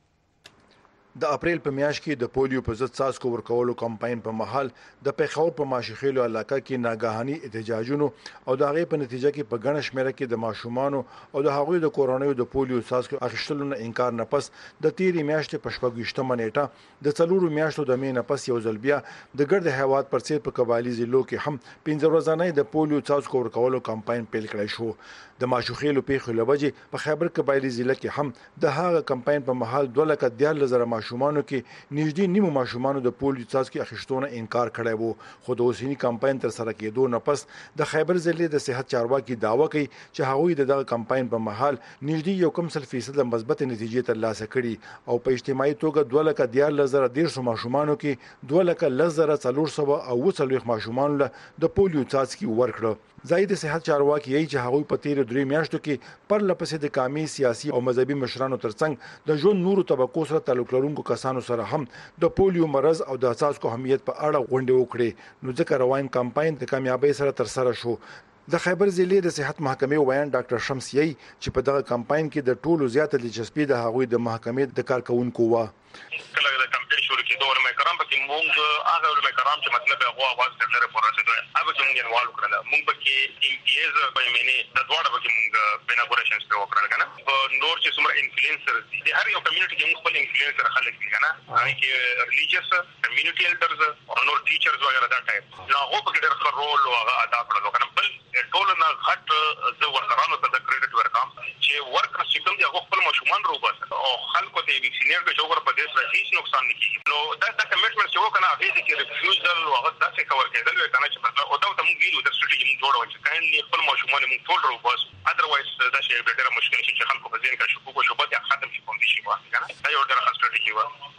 د اپریل په میاشت کې د پولیو په ضد څاڅکو ورکولو کمپاین په محل د پیښور په ماشخیلو علاقې کې ناګهاني احتجاجونو او د هغې په نتیجه کې په ګڼ شمېر کې د ماشومانو او د هغوی د کورونو د پولیو څاڅکو اخیستلو نه انکار نه پس د تیرې میاشتې په شپږویشتمه نیټه د څلورو میاشتو د مې نه پس یو ځل بیا د ګرد هیواد پر څیر په قبایلي ضلعو کې هم پنځه ورځې د پولیو څاڅکو ورکولو کمپاین پیل کړی شو. د ماشخیلو پیښو لوجې په خیبر قبایلي ضلع کې هم د هغه کمپاین په محل دوه لکه دیارلس زره ماشومانو کې نږدې نیمو ماشومانو د پولیو څاڅکي اخیستونه انکار کړی وو. خو د اوسنی کمپاین تر سره کېدو نه پس د خیبر ضلع د صحت چارواکي داوا کوي چې هغوی د دغه کمپاین په محل نږدې یو کم سل فیصد مثبت نتیجې ترلاسه کړي او په اجتماعي توګه دوه لکه دیارلس زره دیرشو ماشومانو کې دوه لکه لس زره څلور سوه او اووه څلوېښت ماشومانو له د پولیو څاڅکي ورکړه. زاید صحت چارواکي یې چې هغوی په تیر درې میاشتو کې پر لپسې د قومي سیاسي او مذهبي مشرانو ترڅنګ د ژوند نورو طبقو سره تعلق لرونکو کسانو سره هم د پولیو مرض او د څاڅکو اهمیت په اړه غونډې وکړې. نو ځکه روان کمپاین د کامیابی سره تر سره شو. د خیبر ضلع د صحت محکمې ویان ډاکټر شمس یې چې په دغه کمپاین کې د ټولو زیاته دلچسپي د هغوی د محکمې د کارکونکو و. کله د کمپاین شروع کېدو علماء کرام پکې مونږ هغه علماء کرام چې مطلب هغه आवाज درلره پر رسېدل هغه چې مونږ انوالو کړل. مونږ پکې امتیاز په معنی د دواړو پکې مونږ بینابورشنز په وکړل کنه. په نور چې څومره انفلوئنسر دي د هر یو کمیونټي کې مونږ خپل انفلوئنسر خلک دي کنه. هغه کې ریلیجیس کمیونټي الډرز او نور ټیچرز وغیرہ دا ټایپ نو هغه پکې ډېر ښه رول او هغه ادا کړل کنه. بل ټول نه غټ زه ورکرانو ته د کریډټ ورکام چې ورک چې کوم دی هغه خپل ماشومان روبس او خلکو ته ویکسینیر کې جوړ په دې سره هیڅ نقصان نه کیږي. نو دا د کمټمنټ چې وکنه هغه کې ریفیوزل او هغه تاسو کور کېدل وي کنه چې مطلب او دا ته موږ ویلو د سټریټي موږ جوړو چې کاین خپل ماشومان موږ ټول روبس اذروایز دا شی ډېر مشکل شي چې خلکو په ځین کې شکوک او شوبات ختم شي کوم شي واه کنه دا یو ډېر ښه سټریټي و.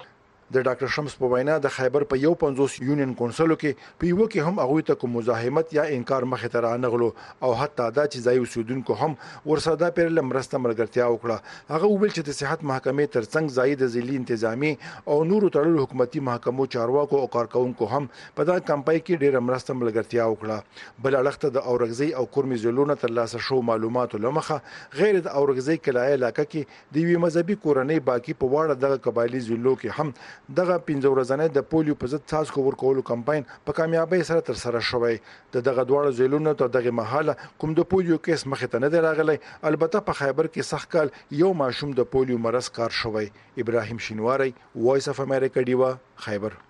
د ډاکټر شمس په وینا د خیبر په یو پنځوس یونین کونسلو کې په یو کې هم هغه ته کوم مزاحمت یا انکار مخه ته رانغلو او حتی دا چې ځای اوسیدونکو هم ورسره پر لمرسته ملګرتیا وکړه. هغه ویل چې د صحت محکمې ترڅنګ ځای د ځلي انتظامی او نورو تړلو حکومتي محکمو چارواکو او کارکونکو هم په دا کمپاین کې ډېر مرسته ملګرتیا وکړه. بل اړخته د اورغزي او کورمي زلونه تر لاسه شو معلوماتو لمخه غیر د اورغزي کلای علاقې کې د وی مذهبي کورنۍ باقی په واړه دغه قبایلی زلو کې هم دغه پنځه ورځې د پولیو په ضد څاڅکو ورکولو کمپاین په کامیابی سره تر سره شوی. د دغه دواړو زلونو ته دغه محاله کوم د پولیو کیس مخه ته نه دی راغلی. البته په خیبر کې سخت کال یو ماشوم د پولیو مرض کار شوی. ابراهیم شینواری، وایس اف امریکا، دیوا، خیبر.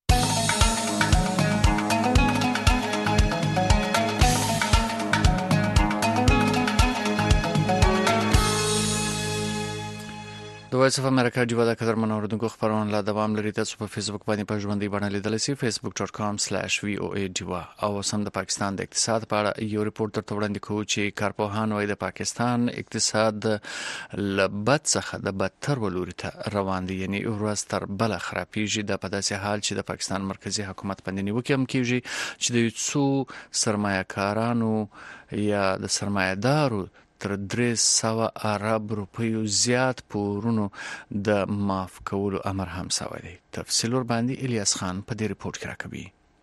د وایس اف امریکا ډیوا د قدر منوردونکو خبرونه لا دوام لري. تاسو په فیسبوک باندې په ژوندۍ بڼه لیدلی سئ facebook dot com slash v o a ډیوا. او سم د پاکستان د اقتصاد په اړه یو ریپورت تر وړاندې کوو چې کارپوهان وايي د پاکستان اقتصاد لبد څخه د بدتر ولوري ته روان دي، یعنی ورځ تر بل خرابېږي. د په داسې حال چې د پاکستان مرکزی حکومت باندې نیوکه هم کیږي چې د څو سرمایه‌کارانو یا د سرمایه‌دارو تر درې سوه ارب روپیو زیات پورونو د معاف کولو امر هم شوی دی. تفصیل ور باندې الیاس خان په دې ریپورت کې راکوي.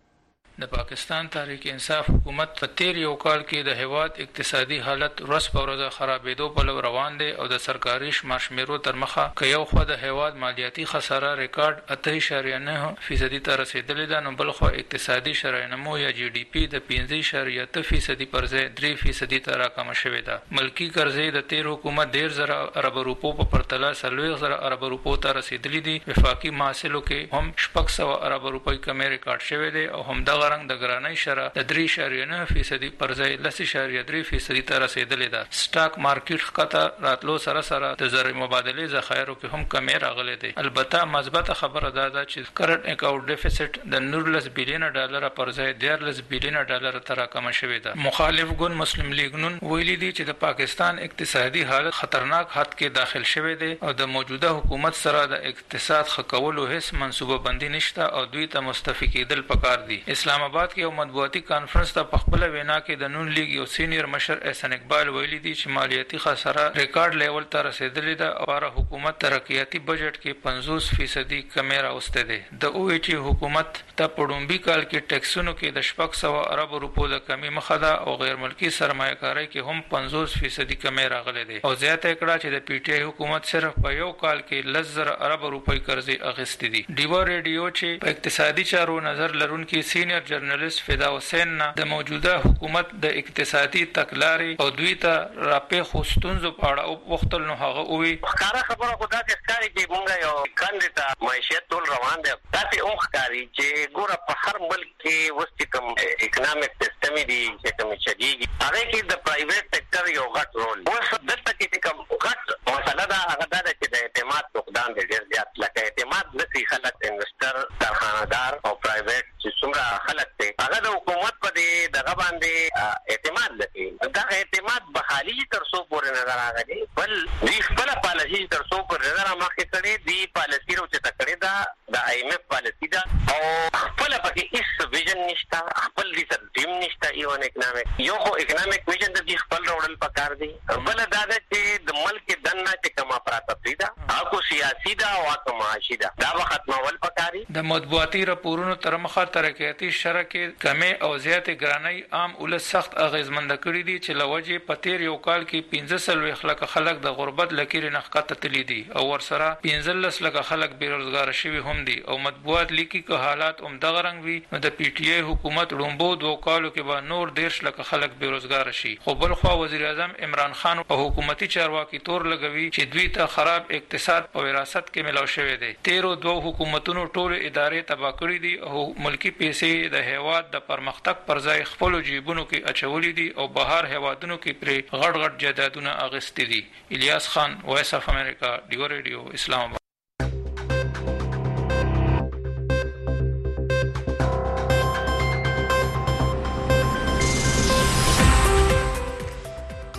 د پاکستان تحریک انصاف حکومت په تیر یو کال کې د هیواد اقتصادي حالت ورځ په ورځ خرابېدو په لور روان دی او د سرکاري شمارشمیرو تر مخه که یو خو د هیواد مالیاتي خساره ریکارډ اته اعشاریه نه فیصدي ته رسیدلې ده، نو بل خو اقتصادي شرایط نمو یا جی ډي پی د پنځه اعشاریه اته فیصدي پر ځای درې فیصدي ته راکمه شوې ده. ملکی قرضې د تیر حکومت ډېر زره ارب روپو په پرتله څلوېښت زره ارب روپو ته رسیدلې دي. وفاقي محصولو کې هم شپږ سوه ارب روپۍ کمې ریکارډ شوې دي او همدغه رنګ د ګرانۍ شرح د درې اعشاریه نه فیصدي پر ځای لس اعشاریه درې فیصدي ته رسیدلې ده. سټاک مارکیټ ښکته راتلو سره سره د زر مبادلې ذخایرو کې هم کمې راغلې دي. البته مثبته خبره دا ده چې کرنٹ اکاونټ ډیفیسټ د نولس بیلیونه ډالر پر ځای دیارلس بیلیونه ډالر ته راکمه شوې ده. مخالف ګوند مسلم لیگ نون ویلي دي چې د پاکستان اقتصادي حالت خطرناک حد کې داخل شوی دی او د موجوده حکومت سره د اقتصاد ښه کولو هیڅ منصوبه بندي نشته او دوی ته مستفی کېدل پکار دي. اسلام آباد کې یو مطبوعاتي کانفرنس ته په خپل وینا کې د نون لیگ یو سینیئر مشر احسان اقبال ویلي دي چې مالیاتي خساره ریکارډ لیول ته رسیدلې ده او لپاره حکومت ترقیاتي بجټ کې پنځوس فیصدي کمې راوسته ده. د او ایچ حکومت ته په ډومبي کال کې ټیکسونو کې د شپږ سوه ارب روپو د کمی مخه ده او غیر ملکی سرمایه‌کارۍ کې هم پنځوس فیصدي کمې راغلې ده او زیاته کړه چې د پی ټی آی حکومت صرف په یو کال کې لس زره ارب روپۍ قرضې اخیستې دي. ډیوا ریډیو چې په اقتصادي چارو نظر لرونکي سینیئر جرنالست فدا حسین نه د موجوده حکومت د اقتصادي تګلارې او دوی ته راپېښو ستونزو په اړه وختل نو هغه ووی ښکاره خبره خو داسې ښکاري چې موږ یو کندې ته معیشت ټول روان دی. داسې هم ښکاري چې ګوره په هر ملک کې اوس چې کوم اکنامک سیستم دي چې کوم چلېږي هغې کې د پرایویټ سیکټر یو غټ رول. اوس دلته کې چې کوم غټ مسله ده هغه دا ده چې د اعتماد فقدان دی ډېر زیات. لکه اعتماد نه کوي خلک انویسټر کارخانهدار او پرایویټ چې څومره خلک دی هغه د حکومت په دې دغه باندې اعتماد لري. دغه اعتماد بحالي تر څو پورې نه راغلی بل دوی خپله پالیسي تر څو پورې نه رامخکې کړې دي. پالیسي راوچته کړې ده د آی ایم ایف پالیسي ده او خپله پکې هېڅ ویژن نشته، خپل دې سره ټیم نشته. ایون اکنامک یو خو اکنامک ویژن د دوی خپل راوړل پکار دي. بله دا ده چې د ملک دننه چې کومه افراتفري ده هغه سیاسي ده او هغه معاشي ده دا به ختمول پکار دي. د مطبوعاتي راپورونو تر مخه ترقیاتي شرح کې کمې او زیاتې ګرانۍ عام ولس سخت اغېزمنده کړي دي چې له وجې په تیر یو کال کې پنځه څلوېښت لکه خلک د غربت له کیرې نه ښکته تللي دي او ورسره پنځلس لکه خلک بېروزګاره شوي هم دي. او مطبوعات لیکي که حالات همدغه رنګ وي نو د پی ټي آی حکومت لومبو دوو کالو کې به نور دېرش لکه خلک بېروزګاره شي. خو بل خوا وزیر اعظم عمران خان او حکومتي چارواکي تور لګوي چې دوی ته خراب اقتصاد په وراثت کې ملاو شوی دی. تیرو دوو حکومتونو ټولې ادارې تباه کړي دي او ملکي پیسې د هیواد د پرمختګ پر ځای خپلو جیبونو کې اچولي دي او بهر هیوادونو کې پرې غټ غټ جایدادونه اخیستي دي. الیاس خان، وایس اف امریکا، ډیوا ریډیو، اسلام آباد.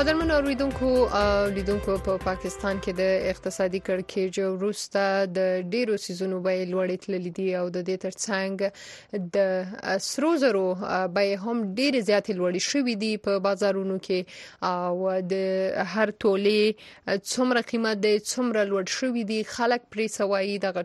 قدرمن اوریدونکو لیدونکو په پاکستان کې د اقتصادي کړکېچ وروسته د ډیرو سيزونو بیې لوړې تللې دي او د دې ترڅنګ د سرو زرو بیې هم ډېرې زیاتې لوړې شوې دي په بازارونو کې او د هر تولې څومره قیمت دی څومره لوړ شوې دي خلک پرې سوایي دغه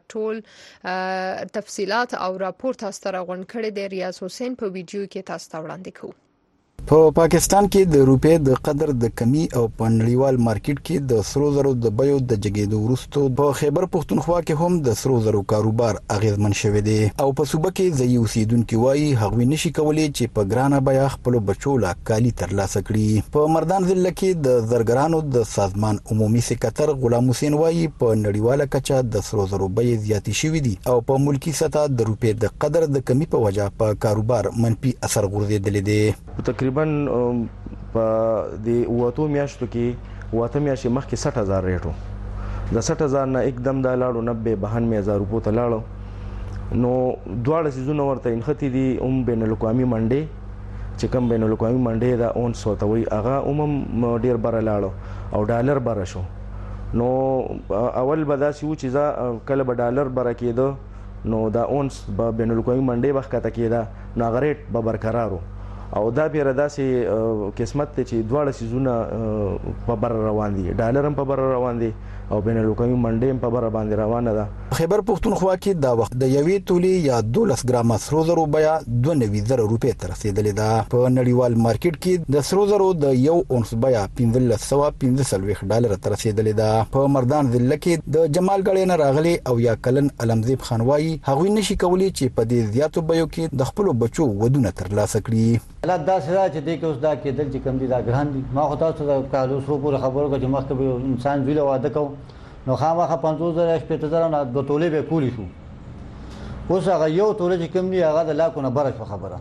ټول تفصيلات او راپور تاسو ته راغونډ کړی دی ریاض حسین په ویډیو کې تاسو ته وړاندې کوو. په پاکستان کې د روپې د قدر د کمی او په نړیوال مارکیټ کې د سرو زرو د بیو د جګېدو وروسته په خیبر پښتونخوا کې هم د سرو زرو کاروبار اغیزمن شوی دی او په صوبه کې ځای اوسیدونکو وایي هغوی نشي کولای چې په ګرانه بیا خپل بچو لا کالی ترلاسه کړي. په مردان ضلع کې د زرګرانو د سازمان عمومي سکرټر غلام حسین وایي په نړیواله کچه د سرو زرو بیې زیاتې شوې دي او په ملکی سطح د روپې د قدر د کمی په وجه په کاروبار منفي اثر غورځېدلی دی. تقریبا په د واتو میاشتو کې واته میاشتې مخکې سठ هزار ریټو د سठ هزار نه एकदम د لاړو نبه بهانوي هزار روپو ته لاړو نو دواړه سيزونه ورته انختی دي هم بین الاقوامي منډي چې کوم بین الاقوامي منډي دا اون سوتوي هغه عموم ډیر بره لاړو او ډالر بره شو نو اول به دا سيو چې دا کله به ډالر بره کېده نو دا اونس به بین الاقوامي منډي وخته کېده نو غریټ به برقرارو او دا بیر داسې قسمت ته چې دواړه سيزونه په بر روان دي ډالر هم په بر روان دي او بین الاقوامي منډي هم په بر باندې روانه ده. خیبر پښتونخوا کې دا وخت د یوې تولې یا دولس ګرام سرو زرو بیا دوه نوي زره روپۍ ته رسیدلې ده. په نړیوال مارکیټ کې د سرو زرو د یو اونس بیا پنځلس سوه پنځه څلوېښت ډالر ته رسیدلې ده. په مردان ضلع کې د جمال ګړې نه راغلي او یا کلن علمزیب خان وایي هغوی نشي کولی چې په دې زیاتو بیو کې د خپل بچو ودونه ترلاسه کړي. حالات دا سره چې د کوس دا کېدل چې کم دي دا ګران دي. ما خو تاسو ته کالو سرو پورې خبرو کوم چې مخکې به انسان ویله واده کو نو خامخا پنځوس زره شپږ زره نه د تولې به کولی شو. اوس هغه یو تولې چې کم دي هغه د لاکو نه بره شو خبره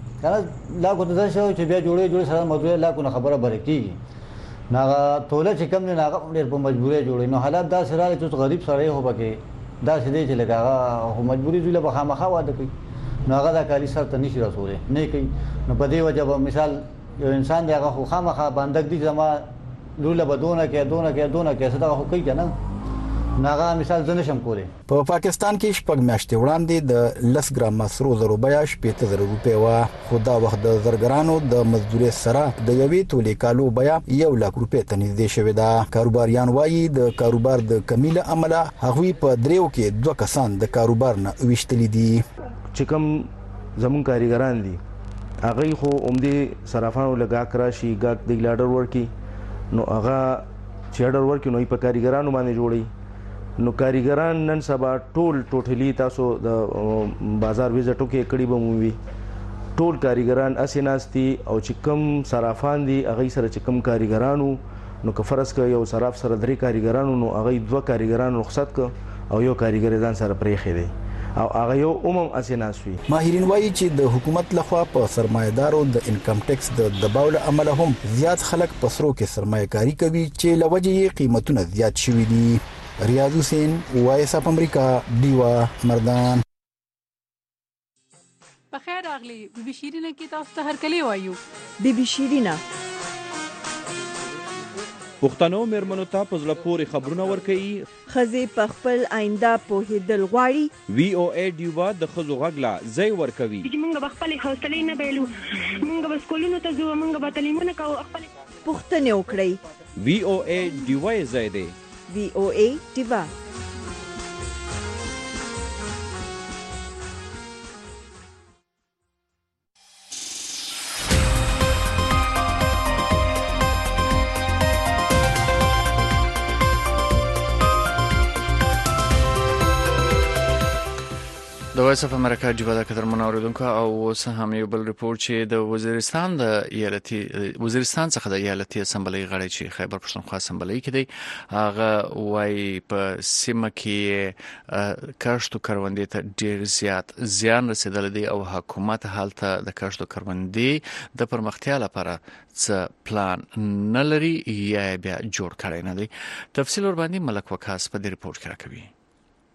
کنه لاکو ته شو چې بیا جوړې جوړې سره مزوی لاکو نه خبره بره کیږي نه تولې چې کم نه هغه ډېر په مجبورې جوړې نو حالات دا سره چې غریب سره هو بکې دا سړي چې لګا هغه مجبورې ویله به خامخا واده کوي نو هغه د کالی سره ته نشي رسولې نه کوي نو په دې وجه به مثال یو انسان دی هغه خو خامخا باندې دي زما لوله بدونه کې دونه کې دونه کې څه دا خو کوي کنه ناغه مثال زنه شم کوله. په پاکستان کې شپږ میاشتې وړاندې د لس ګرام سرو زرو بیا شپږ زره روپۍ و خو دا وخت د زرګرانو د مزدوري سره د یوې تولې کالو بیا یو لک روپۍ ته نږدې شوې ده. کاروباریان وایي د کاروبار د کمی له امله هغوی په دریو کې دوه کسان د کاروبار نه ویشتلي دي. چې کوم زمون کاریګران دي هغه خو عمدي صرافانو لګا کرا شي ګاک د لاډر ورکی نو هغه چې اډر ورکی نو په کاریګرانو باندې جوړي نو کاریګران نن سبا ټول ټوټلی تاسو د بازار ویزټو کې کړي بموي ټول کاریګران اسیناستی او چې کوم صرافان دي هغه سره چې کوم کاریګرانو نو که فرض ک یو صراف سره درې کاریګرانو نو هغه دوه کاریګران رخصت ک او یو کاریګر ځان سره پرېخې دي او هغه یو عموم اسیناسوي. ماهرین وایي چې د حکومت لخوا په سرمایدارو د انکم ټیکس د دباو له امله هم زیات خلک په سرو کې سرمایه‌کاري کوي چې لوجه یې قیمتونه زیات شوي دي. ریاض حسین وایس اپ امریکا دیوا مردان. بخیر اغلی بی بی شیرینه کې تاسو ته هر کلی وایو. بی بی شیرینه پښتنو مېرمنو ته په زړه پورې خبرونه ورکوي. ښځې په خپل آینده پوهېدل غواړي. وی او ای ډیوا د ښځو غږ لا ځای ورکوي. موږ به خپلې حوصلې نه بایلو موږ به سکولونو ته ځو موږ به تعلیمونه کوو خپل پوښتنې وکړئ. وی او ای ډیوا یې ځای دی. وی او ای ډیوا د وایس اف امریکا جیبه د قدر منوریدونکو او اوس هم یو بل ریپورت چې د وزیرستان د ایالتي وزیرستان څخه د ایالتي اسمبلی غړي چې خیبر پښتونخوا اسمبلی کې دی هغه وايي په سیمه کې کاشتو کروندې ته ډیر زیات زیان رسیدلی دی او حکومت حالت د کاشتو کروندې د پرمختیا لپاره څه پلان نه لري یا بیا جوړ کړی نه دی. تفصیل ور باندې ملک وکاس په دې ریپورت کې راکوي.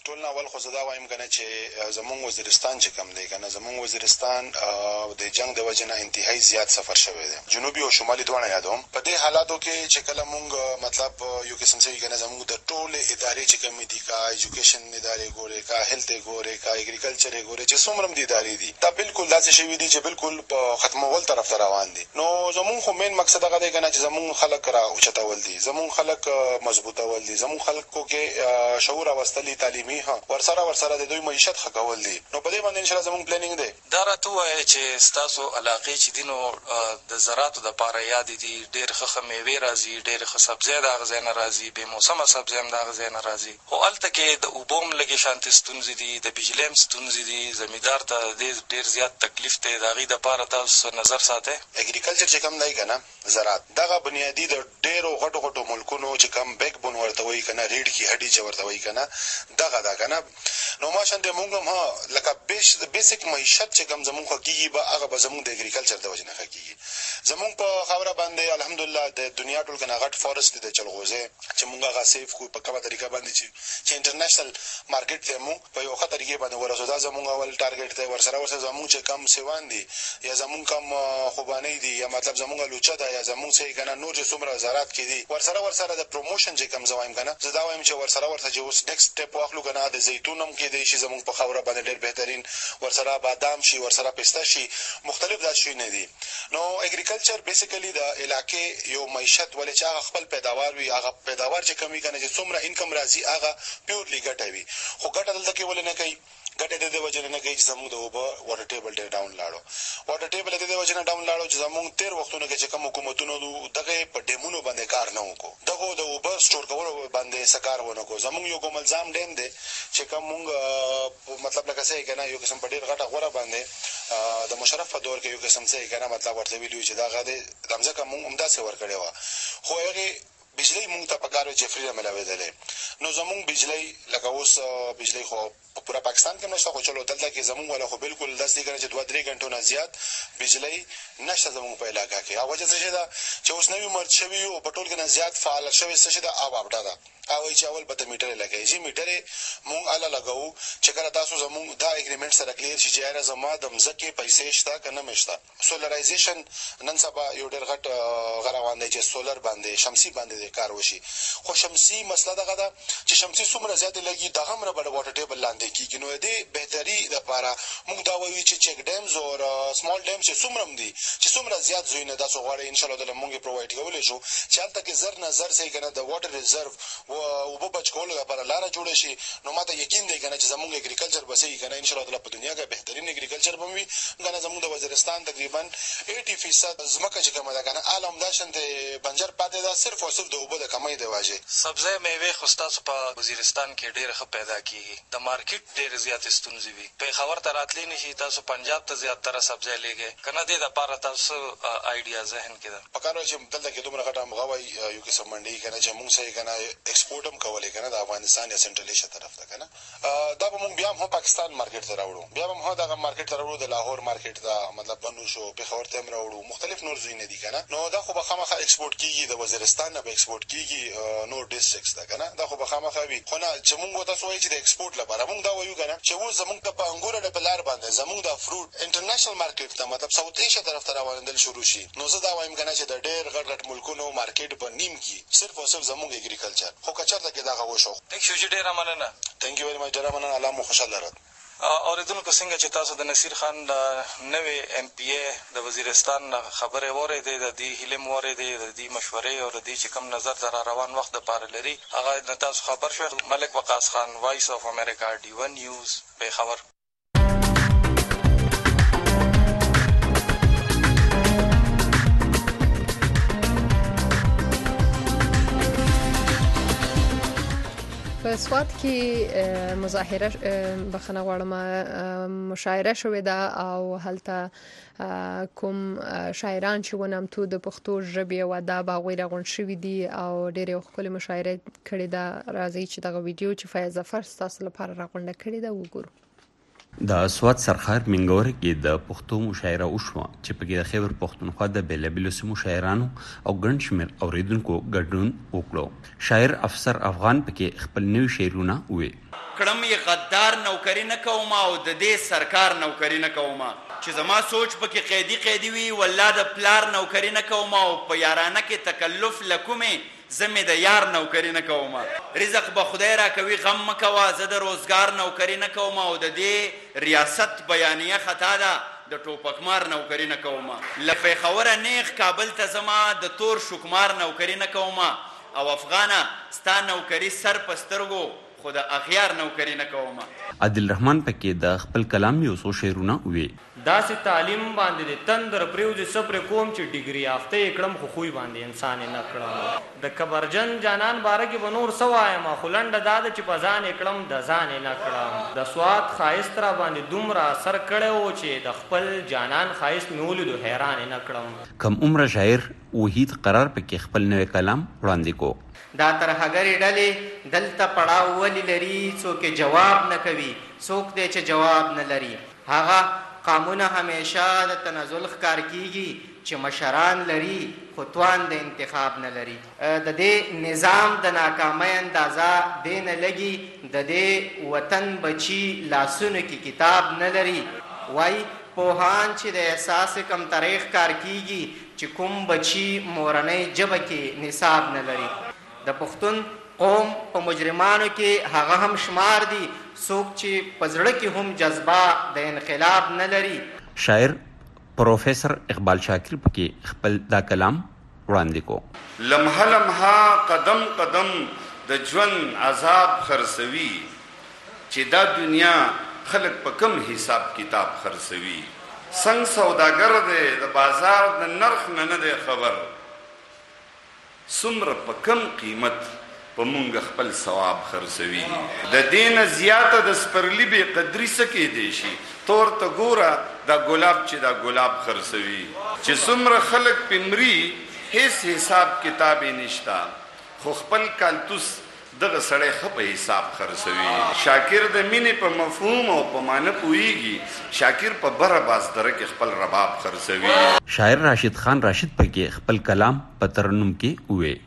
ټول ناول خو زدا وایم کنه چې زمونږ وزیرستان چې کم دی کنه زمونږ وزیرستان د جنگ د وجنه انتهایی زیات سفر شوی دی جنوبي او شمالي دواړه یادوم په دې حالاتو کې چې کله مونږ مطلب یو قسم څه کنه زمونږ د ټول ادارې چې کم دي کا ایجوکیشن ادارې ګوري کا هیلث ګوري کا اګریکلچر ګوري چې څومره دي ادارې دي دا بالکل داسې شوی دي چې بالکل په ختمول طرف ته روان دي نو زمونږ خو مین مقصد هغه دی کنه چې زمونږ خلک را اوچتول دي زمونږ خلک مضبوطول دي زمونږ خلکو کې شعور واستلي تعلیمي ها ورسره ورسره د دوی معیشت خکول دي نو په دې باندې ان شاء الله زمونږ پلانینګ دی دا راته وایي چې تاسو علاقې چې دینو د زراعت د پاره یاد دي ډېر ښه میوه راځي ډېر ښه سبزی د غزا نه راځي به موسمه سبزی هم د غزا نه راځي خو الته کې د اوبوم لګي شانت ستونزې دي د بجلی ستونزې دي زمیدار ته ډېر زیات تکلیف دی د غي د پاره تاسو نظر ساتئ اګریکلچر چې کم دی کنه زراعت دغه بنیادی د ډېرو غټو غټو ملکونو چې کم بیک بون ورته وایي کنه ریډ کی هډی چې ورته وایي کنه دغه دا کنه نو ماشان د مونږ هم لکه بیس بیسیک معیشت چې کم زمونږ حقيقي به هغه به زمونږ د اګریکلچر د وجنه حقيقي زمونږ په خبره باندې الحمدلله د دنیا ټول کنه غټ فارست د چلغوزه چې مونږ هغه سیف کو په کومه طریقه باندې چې چې انټرنیشنل مارکیټ ته مو په یو خطر کې باندې ورسو دا زمونږ اول ټارګټ ته ورسره ورسره زمونږ چې کم سیوان دي یا زمونږ کم خوبانی دي یا مطلب زمونږ لوچا ده یا زمونږ چې کنه نور چې څومره زراعت کې دي ورسره ورسره د پروموشن چې کم زوایم کنه زه دا وایم چې ورسره ورسره چې اوس نیکسټ سټپ واخلو کنه د زیتونم کې دي چې زمونږ په خوره باندې ډېر بهترین ورسره بادام شي ورسره پسته شي مختلف داس شي نه دي نو اګریکلچر بیسیکلی د علاقې یو معیشت ولې چې هغه خپل پیداوار وي هغه پیداوار چې کمی کنه چې څومره انکم راځي هغه پیورلی ګټه وي خو ګټه دلته کې ولې نه کوي ګټه د دې وجه نه کوي چې زموږ د اوبه واټر ټیبل ډېر ډاون لاړو واټر ټیبل د دې وجه نه ډاون لاړو چې زموږ تیر وختونو کې چې کوم حکومتونو دغه په ډیمونو باندې کار نه وکړو دغه د اوبه سٹور کولو باندې سکار ونه کو زموږ یو کوم الزام ډیم دی چې کوم مطلب لکه څه کنه یو قسم په ډېر غټه غوړه باندې د مشرف په دور کې یو قسم څه کنه مطلب ورته ویلو چې دا غاده دمځه کوم عمده څه ور کړی و خو هغه بجلی مونږ ته پکارو چې فری ملاوي نو زمونږ بجلی لکه اوس بجلی خو په پورا پاکستان کې نشته خو چلو دلته کې زمونږ ولا خو بالکل داسې کنه چې دوه درې غنټو نه زیات بجلی نشته زمونږ په علاقې کې او وجه څه ده چې اوس نوی مرچ شوی او په ټول کې نه زیات فعال شوی څه ده او اپډا ده او چې اول به میټر لګای شي میټر مونږ اله لګاو چې کله تاسو زمونږ دا اګریمنت سره کلیر شي چې یاره زما د مزکه پیسې شته کنه مشته سولرایزیشن نن سبا یو ډېر غټ غراوان دی چې سولر باندې شمسي باندې کار وشي خو شمسي مسله دغه ده چې شمسي څومره زیات لګي دغه مر بل واټر ټیبل لاندې کیږي نو دې بهتري لپاره موږ دا وایو چې چیک ډیمز او سمال ډیم چې څومره دي چې څومره زیات زوینه تاسو غواړئ ان شاء الله د موږ پرووایډ کولای شو چې هلته کې زر نظر سي کنه د واټر ریزرو او په بچ کولو لپاره لار جوړ شي نو ماته یقین دی کنه چې زموږ اګریکلچر بسې کنه ان شاء الله په دنیا کې بهترین اګریکلچر بموي کنه زموږ د وزیرستان تقریبا اسی فیصد زمکه چې کومه ده کنه عالم داشن د بنجر پاتې ده صرف او صرف د اوبو د کمای دی واجه سبزی میوه خو تاسو په وزیرستان کې ډېر ښه پیدا کیږي د مارکیټ ډېر زیات ستونزې وي په خبر ته راتلی نشي تاسو پنجاب ته زیات تر سبزی لګي کنه د لپاره تاسو آیډیا ذهن کې ده پکاره چې دلته کې دومره غټه مغوي یو کې سمندي کنه چې موږ سې کنه ایکسپورټ هم کولای کنه د افغانستان یا سنټرل ایشیا طرف ته کنه دا به موږ بیا هم پاکستان مارکیټ ته راوړو بیا هم دا مارکیټ ته راوړو د لاهور مارکیټ دا مطلب بنو شو په خبر ته راوړو مختلف نور زوینه دي کنه نو دا خو به خامخا ایکسپورټ کیږي د وزیرستان نه به ایکسپورټ کیږي نور ډیسټریکټس دا کنه دا خو به خامخا وي خو نه چې موږ تاسو وایي چې د ایکسپورټ لپاره موږ دا وایو کنه چې و زموږ د انګور د بلار باندې زموږ د فروټ انټرنیشنل مارکیټ ته مطلب ساوث ایشیا طرف ته روانېدل شروع شي نو زه دا وایم کنه چې د ډېر غټ غټ ملکونو مارکیټ په نیم کې صرف او صرف زموږ اګریکلچر خو کچرته کې دا غو شو ټینک یو چې ډېر مننه ثانک یو ویری مچ ډېر مننه الله مو خوشاله لرد اوریدونکو څنګه چې تاسو د نصیر خان د نوې ایم پی ای د وزیرستان خبره وره د دې هلم وره د دې مشورې او د دې چې کوم نظر در روان وخت د پاره لري هغه د تاسو خبر شو ملک وقاص خان وایس اف امریکا ډي ون نیوز به خبر په سوات کې مظاهره بخنه غواړم مشاعره شوې ده او هلته کوم شاعران چې ونامتو د پښتو ژبې او ادب هغوی راغونډ شوي دي او ډېرې ښکلې مشاعره کړې ده راځئ چې دغه ویډیو چې فیض ظفر ستاسو لپاره راغونډه کړې ده وګورو د سواد سرخار منګور کې د پښتو مشاعره وشوه چې پکې د خیبر پښتونخوا د بیلابیلو سیمو شاعرانو او ګڼ شمېر اوریدونکو ګډون وکړو. شاعر افسر افغان پکې خپل نوي شعرونه وویل. کړم یې غدار نوکري نه کوم او د دې سرکار نوکري نه کوم چې زما سوچ پکې قیدی قیدی وي والله د پلار نوکري نه کوم او په یارانه کې تکلف لکومې زمې د یار نوکري نه کوم. رزق به خدای را کوي غم مکوه زه د روزګار نوکري نه کوم او د دې ریاست بیانیه خطا ده د ټوپکمار نوکري نه کوم. له پیښوره نیغ کابل ته زما د تور شکمار نوکري نه کوم او افغانه ستا نوکري سر په سترګو خو د اغیار نوکري نه کوم. عادل رحمان پکې د خپل کلام یو څو شعرونه وویل. داسې تعلیم باندې د تندر پریوځي صبر کوم چې ډیګري یافته یې کړم خو خوی باندې انسان یې نه کړم. د کبرجن جانان باره کې به نور څه وایم خو لنډه دا ده چې په ځان یې کړم د ځان یې نه کړم. د سواد ښایست را باندې دومره اثر کړی و چې د خپل جانان ښایست مې ولیدو حیران یې نه کړم. کم عمره شاعر وحید قرار پکې خپل نوی کلام وړاندې کو. دا ترهګرې ډلې دلته پړاو ولې لري څوک جواب نه کوي څوک دی چې جواب نه لري. هغه قامونه همیشه د تنزل ښکار کیږي چې مشران لري خو توان د انتخاب نه لري. د دې نظام د ناکامۍ اندازه دې نه لګي د دې وطن بچي لاسونو کې کتاب نه لري. وای پوهان چې د احساس کم تاریخ کار کیږي چې کوم بچي مورنۍ ژبه کې نصاب نه لري. د پښتون قوم په مجرمانو کې هغه هم شمار دي څوک چې په زړه کې هم جذبه د انقلاب نه لري. شاعر پروفیسر اقبال شاکر پکې خپل دا کلام وړاندې کو. لمحه لمحه قدم قدم د ژوند عذاب خرڅوي چې دا دنیا خلک په کم حساب کتاب خرڅوي. څنګه سوداګر دی د بازار د نرخ نه نه دی خبر څومره په کم قیمت په مونږ خپل ثواب خرڅوي. د دین زیاته د سپرلی به قدرې سکه دی شي تور ته ګوره دا ګلاب چې دا ګلاب خرڅوي چې څومره خلک پمري هیڅ حساب کتاب نشتا خو خپل کالتوس دغه سړی خپل حساب خرڅوي. شاکر د مینې په مفهوم او په معنی پوهیږي. شاکر په بره باز دره کې خپل رباب خرڅوي. شاعر راشد خان راشد پکې خپل کلام په ترنم کې وویل.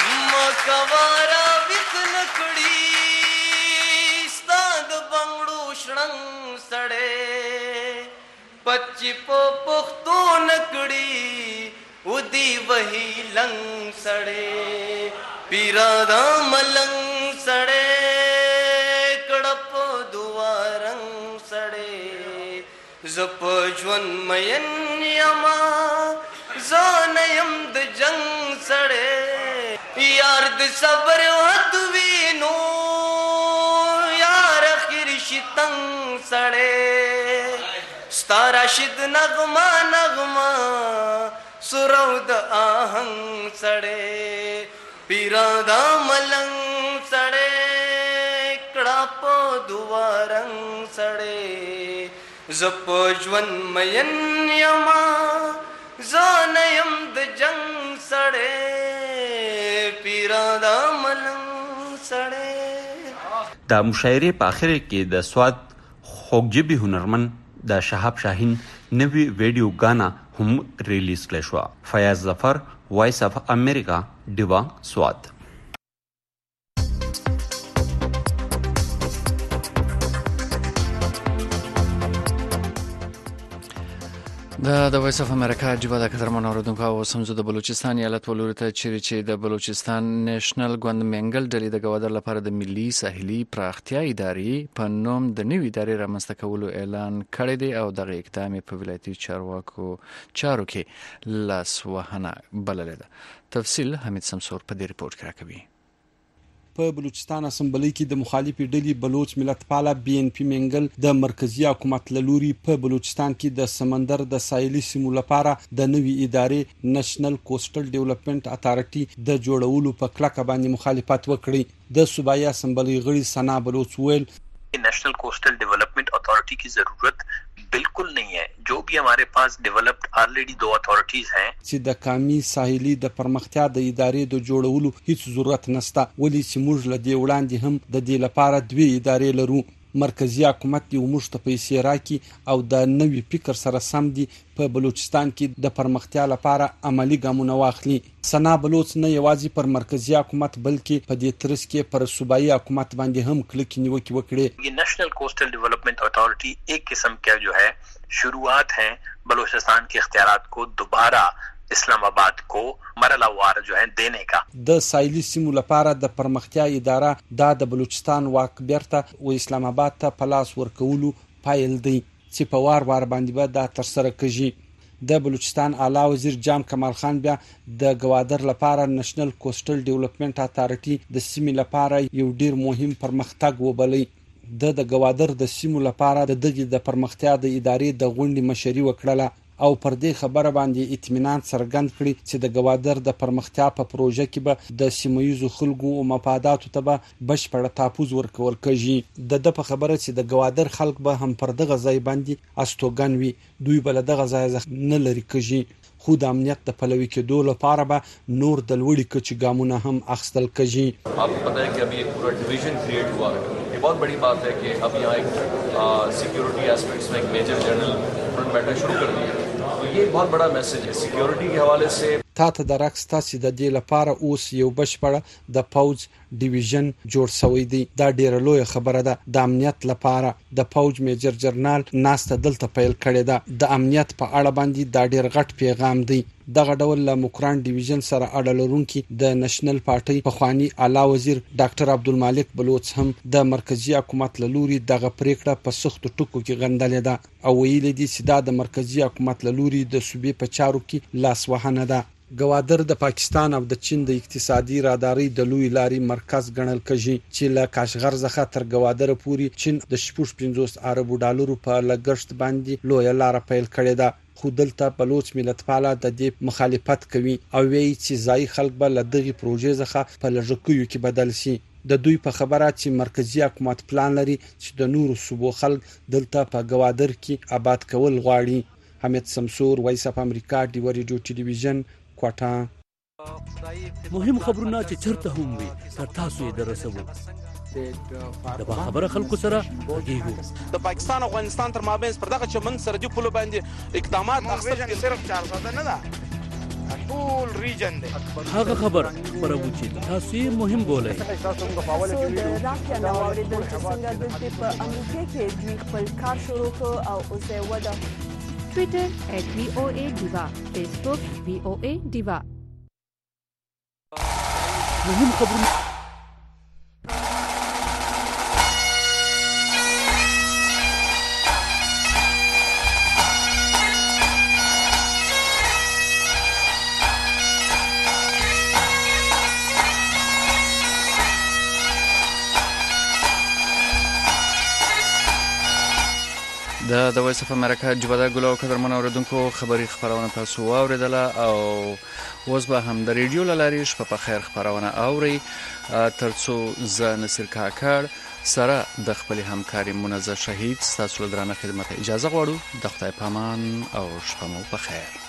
پچی په پختو نکړي و دی وਹੀ لنګ سړې پیرا دا ملنګ سړې کړپ دوارنګ سړې زپ ژوند مین یما زان يم د جنگ سړې یار د صبر وت وینو یار اخر شتنګ سړې ستا راشد نغمه نغمه سرو د آهنګ سړې پیرا دا ملنګ سړې کړه په دوارنګ سړې زپ ژوند مین یما زان یم د جنگ سړې پیرا دا ملنګ سړې. د مشاعرې په اخر کې د سواد خوږجبي هنرمند د شهاب شاهین نوی ویډیو غانا هم ریلیز کړل شو. فیاض ظفر وایس اف امریکا ډیوا سواد. د د وایس اف امریکا جبه د کترمن اوردونکو او سمزو د بلوچستان ایالت ولوري ته چیرې چې د بلوچستان نېشنل ګوند منګل ډلې د ګوادر لپاره د ملي ساحلي پراختیا ادارې په نوم د نوې ادارې رامنځته کولو اعلان کړی دی او دغه اقدام په ولایتي چارواکو چارو کې لاس وهنه بللې ده. تفصیل حمید سمسور په دې ریپورت کې راکوي. په بلوچستان اسمبلی کې د مخالفي ډلې بلوچ ملت پاله بي ان پی منګل د مرکزی حکومت لوري په بلوچستان کې د سمندر د ساحلي سیمو لپاره د نوې ادارې نېشنل کوسټل ډیولپمنٹ اتارټي د جوړولو په کلکه باندې مخالفت وکړي. د صوبایي اسمبلی غړي سنا بلوچ ویل नेशनल कोस्टल डेवलपमेंट अथॉरिटी की जरूरत बिल्कुल नहीं है. जो भी हमारे पास डेवलप्ड ऑलरेडी दो अथॉरिटीज हैं چې د کامي ساحلي د پرمختیا د ادارې د جوړولو هیڅ ضرورت نشته ولې چې موږ له دې وړاندې هم د دې لپاره دوی ادارې لرو. مرکزی حکومت یو موږ ته پیسې راکړي او د نوي فکر سره سم دي په بلوچستان کې د پرمختیا لپاره عملی ګامونه واخلي. سنا بلوچ نه یوازې پر مرکزی حکومت بلکې په دې ترڅ کې پر صوبایي حکومت باندې هم کلکې نیوکې وکړي. ये नेशनल कोस्टल डेवलपमेंट अथॉरिटी एक किस्म का जो है शुरुआत है बलूचिस्तान के इख्तियारात को दोबारा اسلام آباد को مرحله وار جو ہے دینے کا. د ساحلي سیمو لپاره د پرمختیا اداره د بلوچستان واک بیرته و اسلام آباد ته پلاس ورکولو پایل دی چې په وار وار باندې به دا تر سره کیږي. د بلوچستان اعلی وزیر جام کمال خان بیا د گوادر لپاره نېشنل کوسټل ډیولپمنٹ اتھارټي د سیمې لپاره یو ډیر مهم پرمختګ وبلی. د د گوادر د سیمو لپاره د دغه د پرمختیا د ادارې د غونډې مشري وکړه او پر دې خبره باندې اطمینان څرګند کړي چې د گوادر د پرمختیا په پروژه کې به د سیمایي خلکو او مفاداتو ته به بشپړ تحفظ ورکول کېږي. د د په خبره چې د گوادر خلک به هم پر دغه ځای باندې استوګن وي، دوی بل دغه ځای نه لري کېږي، خو د امنیت د پلوي کېدو لپاره به نور د لوړي کچې ګامونه هم اخیستل کېږي. آپ کو پتہ ہے کہ ابھی ایک پورا ڈویژن کریٹ ہوا ہے. یہ بہت بڑی بات ہے کہ اب یہاں ایک سیکیورٹی ایسپیکٹس میں ایک میجر جنرل فرنٹ بیٹھنا شروع کر دیا. تو یہ بہت بڑا میسج ہے سیکیورٹی کے حوالے سے. تا ته درکس تاسو د دې لپاره اوس یو بشپړ د پوز ډیویژن جوړ شوی دی. دا ډیره لوی خبره ده. د امنیت لپاره د پوز میجر جنرال ناسته دلته پیل کړی ده. د امنیت په اړه باندې دا ډیر غټ پیغام دی. دغه ډول له مکران ډیویژن سره اړه لرونکي د نېشنل پارټي پخوانی اعلی وزیر ډاکټر عبدالمالک بلوچ هم د مرکزی حکومت لوري دغه پریکړه په سخت ټکو کې غندلې ده او ویل دي چې دا د مرکزی حکومت لوري د صوبې په چارو کې لاس وهنه ده. گوادر د پاکستان او د چین د اقتصادي راداري د لوی لاري مرکز ګڼل کېږي چې له کاشغر څخه تر گوادر پورې چین د شپږ پنځوس اربو ډالرو په لګښت باندې لوی لار پیل کړې ده. خو دلته بلوچ ملت پاله د دې مخالفت کوي او وایي چې ځای خلک به له دغه پروژې څخه په لږکیو کې بدل شي. د دوی په خبره چې مرکزی حکومت پلان لري چې د نورو صوبو خلک دلته په گوادر کې آباد کول غواړي. حمید سمسور، وایس اف امریکا، ډیو ریډیو ټلویزیون، کوټه. مهم خبرونه چې چرته هم وي تر تاسو یې درسوو. د خبره خلکو سره کېږو. د پاکستان او افغانستان تر مابین پر دغه چمن سرحدي پولو باندې اقدامات اخیستل صرف چار ساده نه ده، ټول ریجن دی. هغه خبر خبرو چې تاسو یې مهم بولئ. سو د راکیا نو اوریدل چې څنګه د په امریکا کې دوی خپل کار شروع کړ او اوس یې وده. ټویټر ایٹ وی او اے ډیوا، فیسبوک وی او اے ډیوا. مهم خبرونه د د وایس اف امریکا جوړه ګلو قدرمن اوریدونکو خبری خبرونه تاسو واوریدله او اوس به هم د ریډیو لاري شپه په خیر خبرونه اوري. ترڅو ز نصر کاکړ سره د خپل همکاري منزه شهید تاسو لدرانه خدمت اجازه غواړو. د خدای پامان او شپه مو په خیر.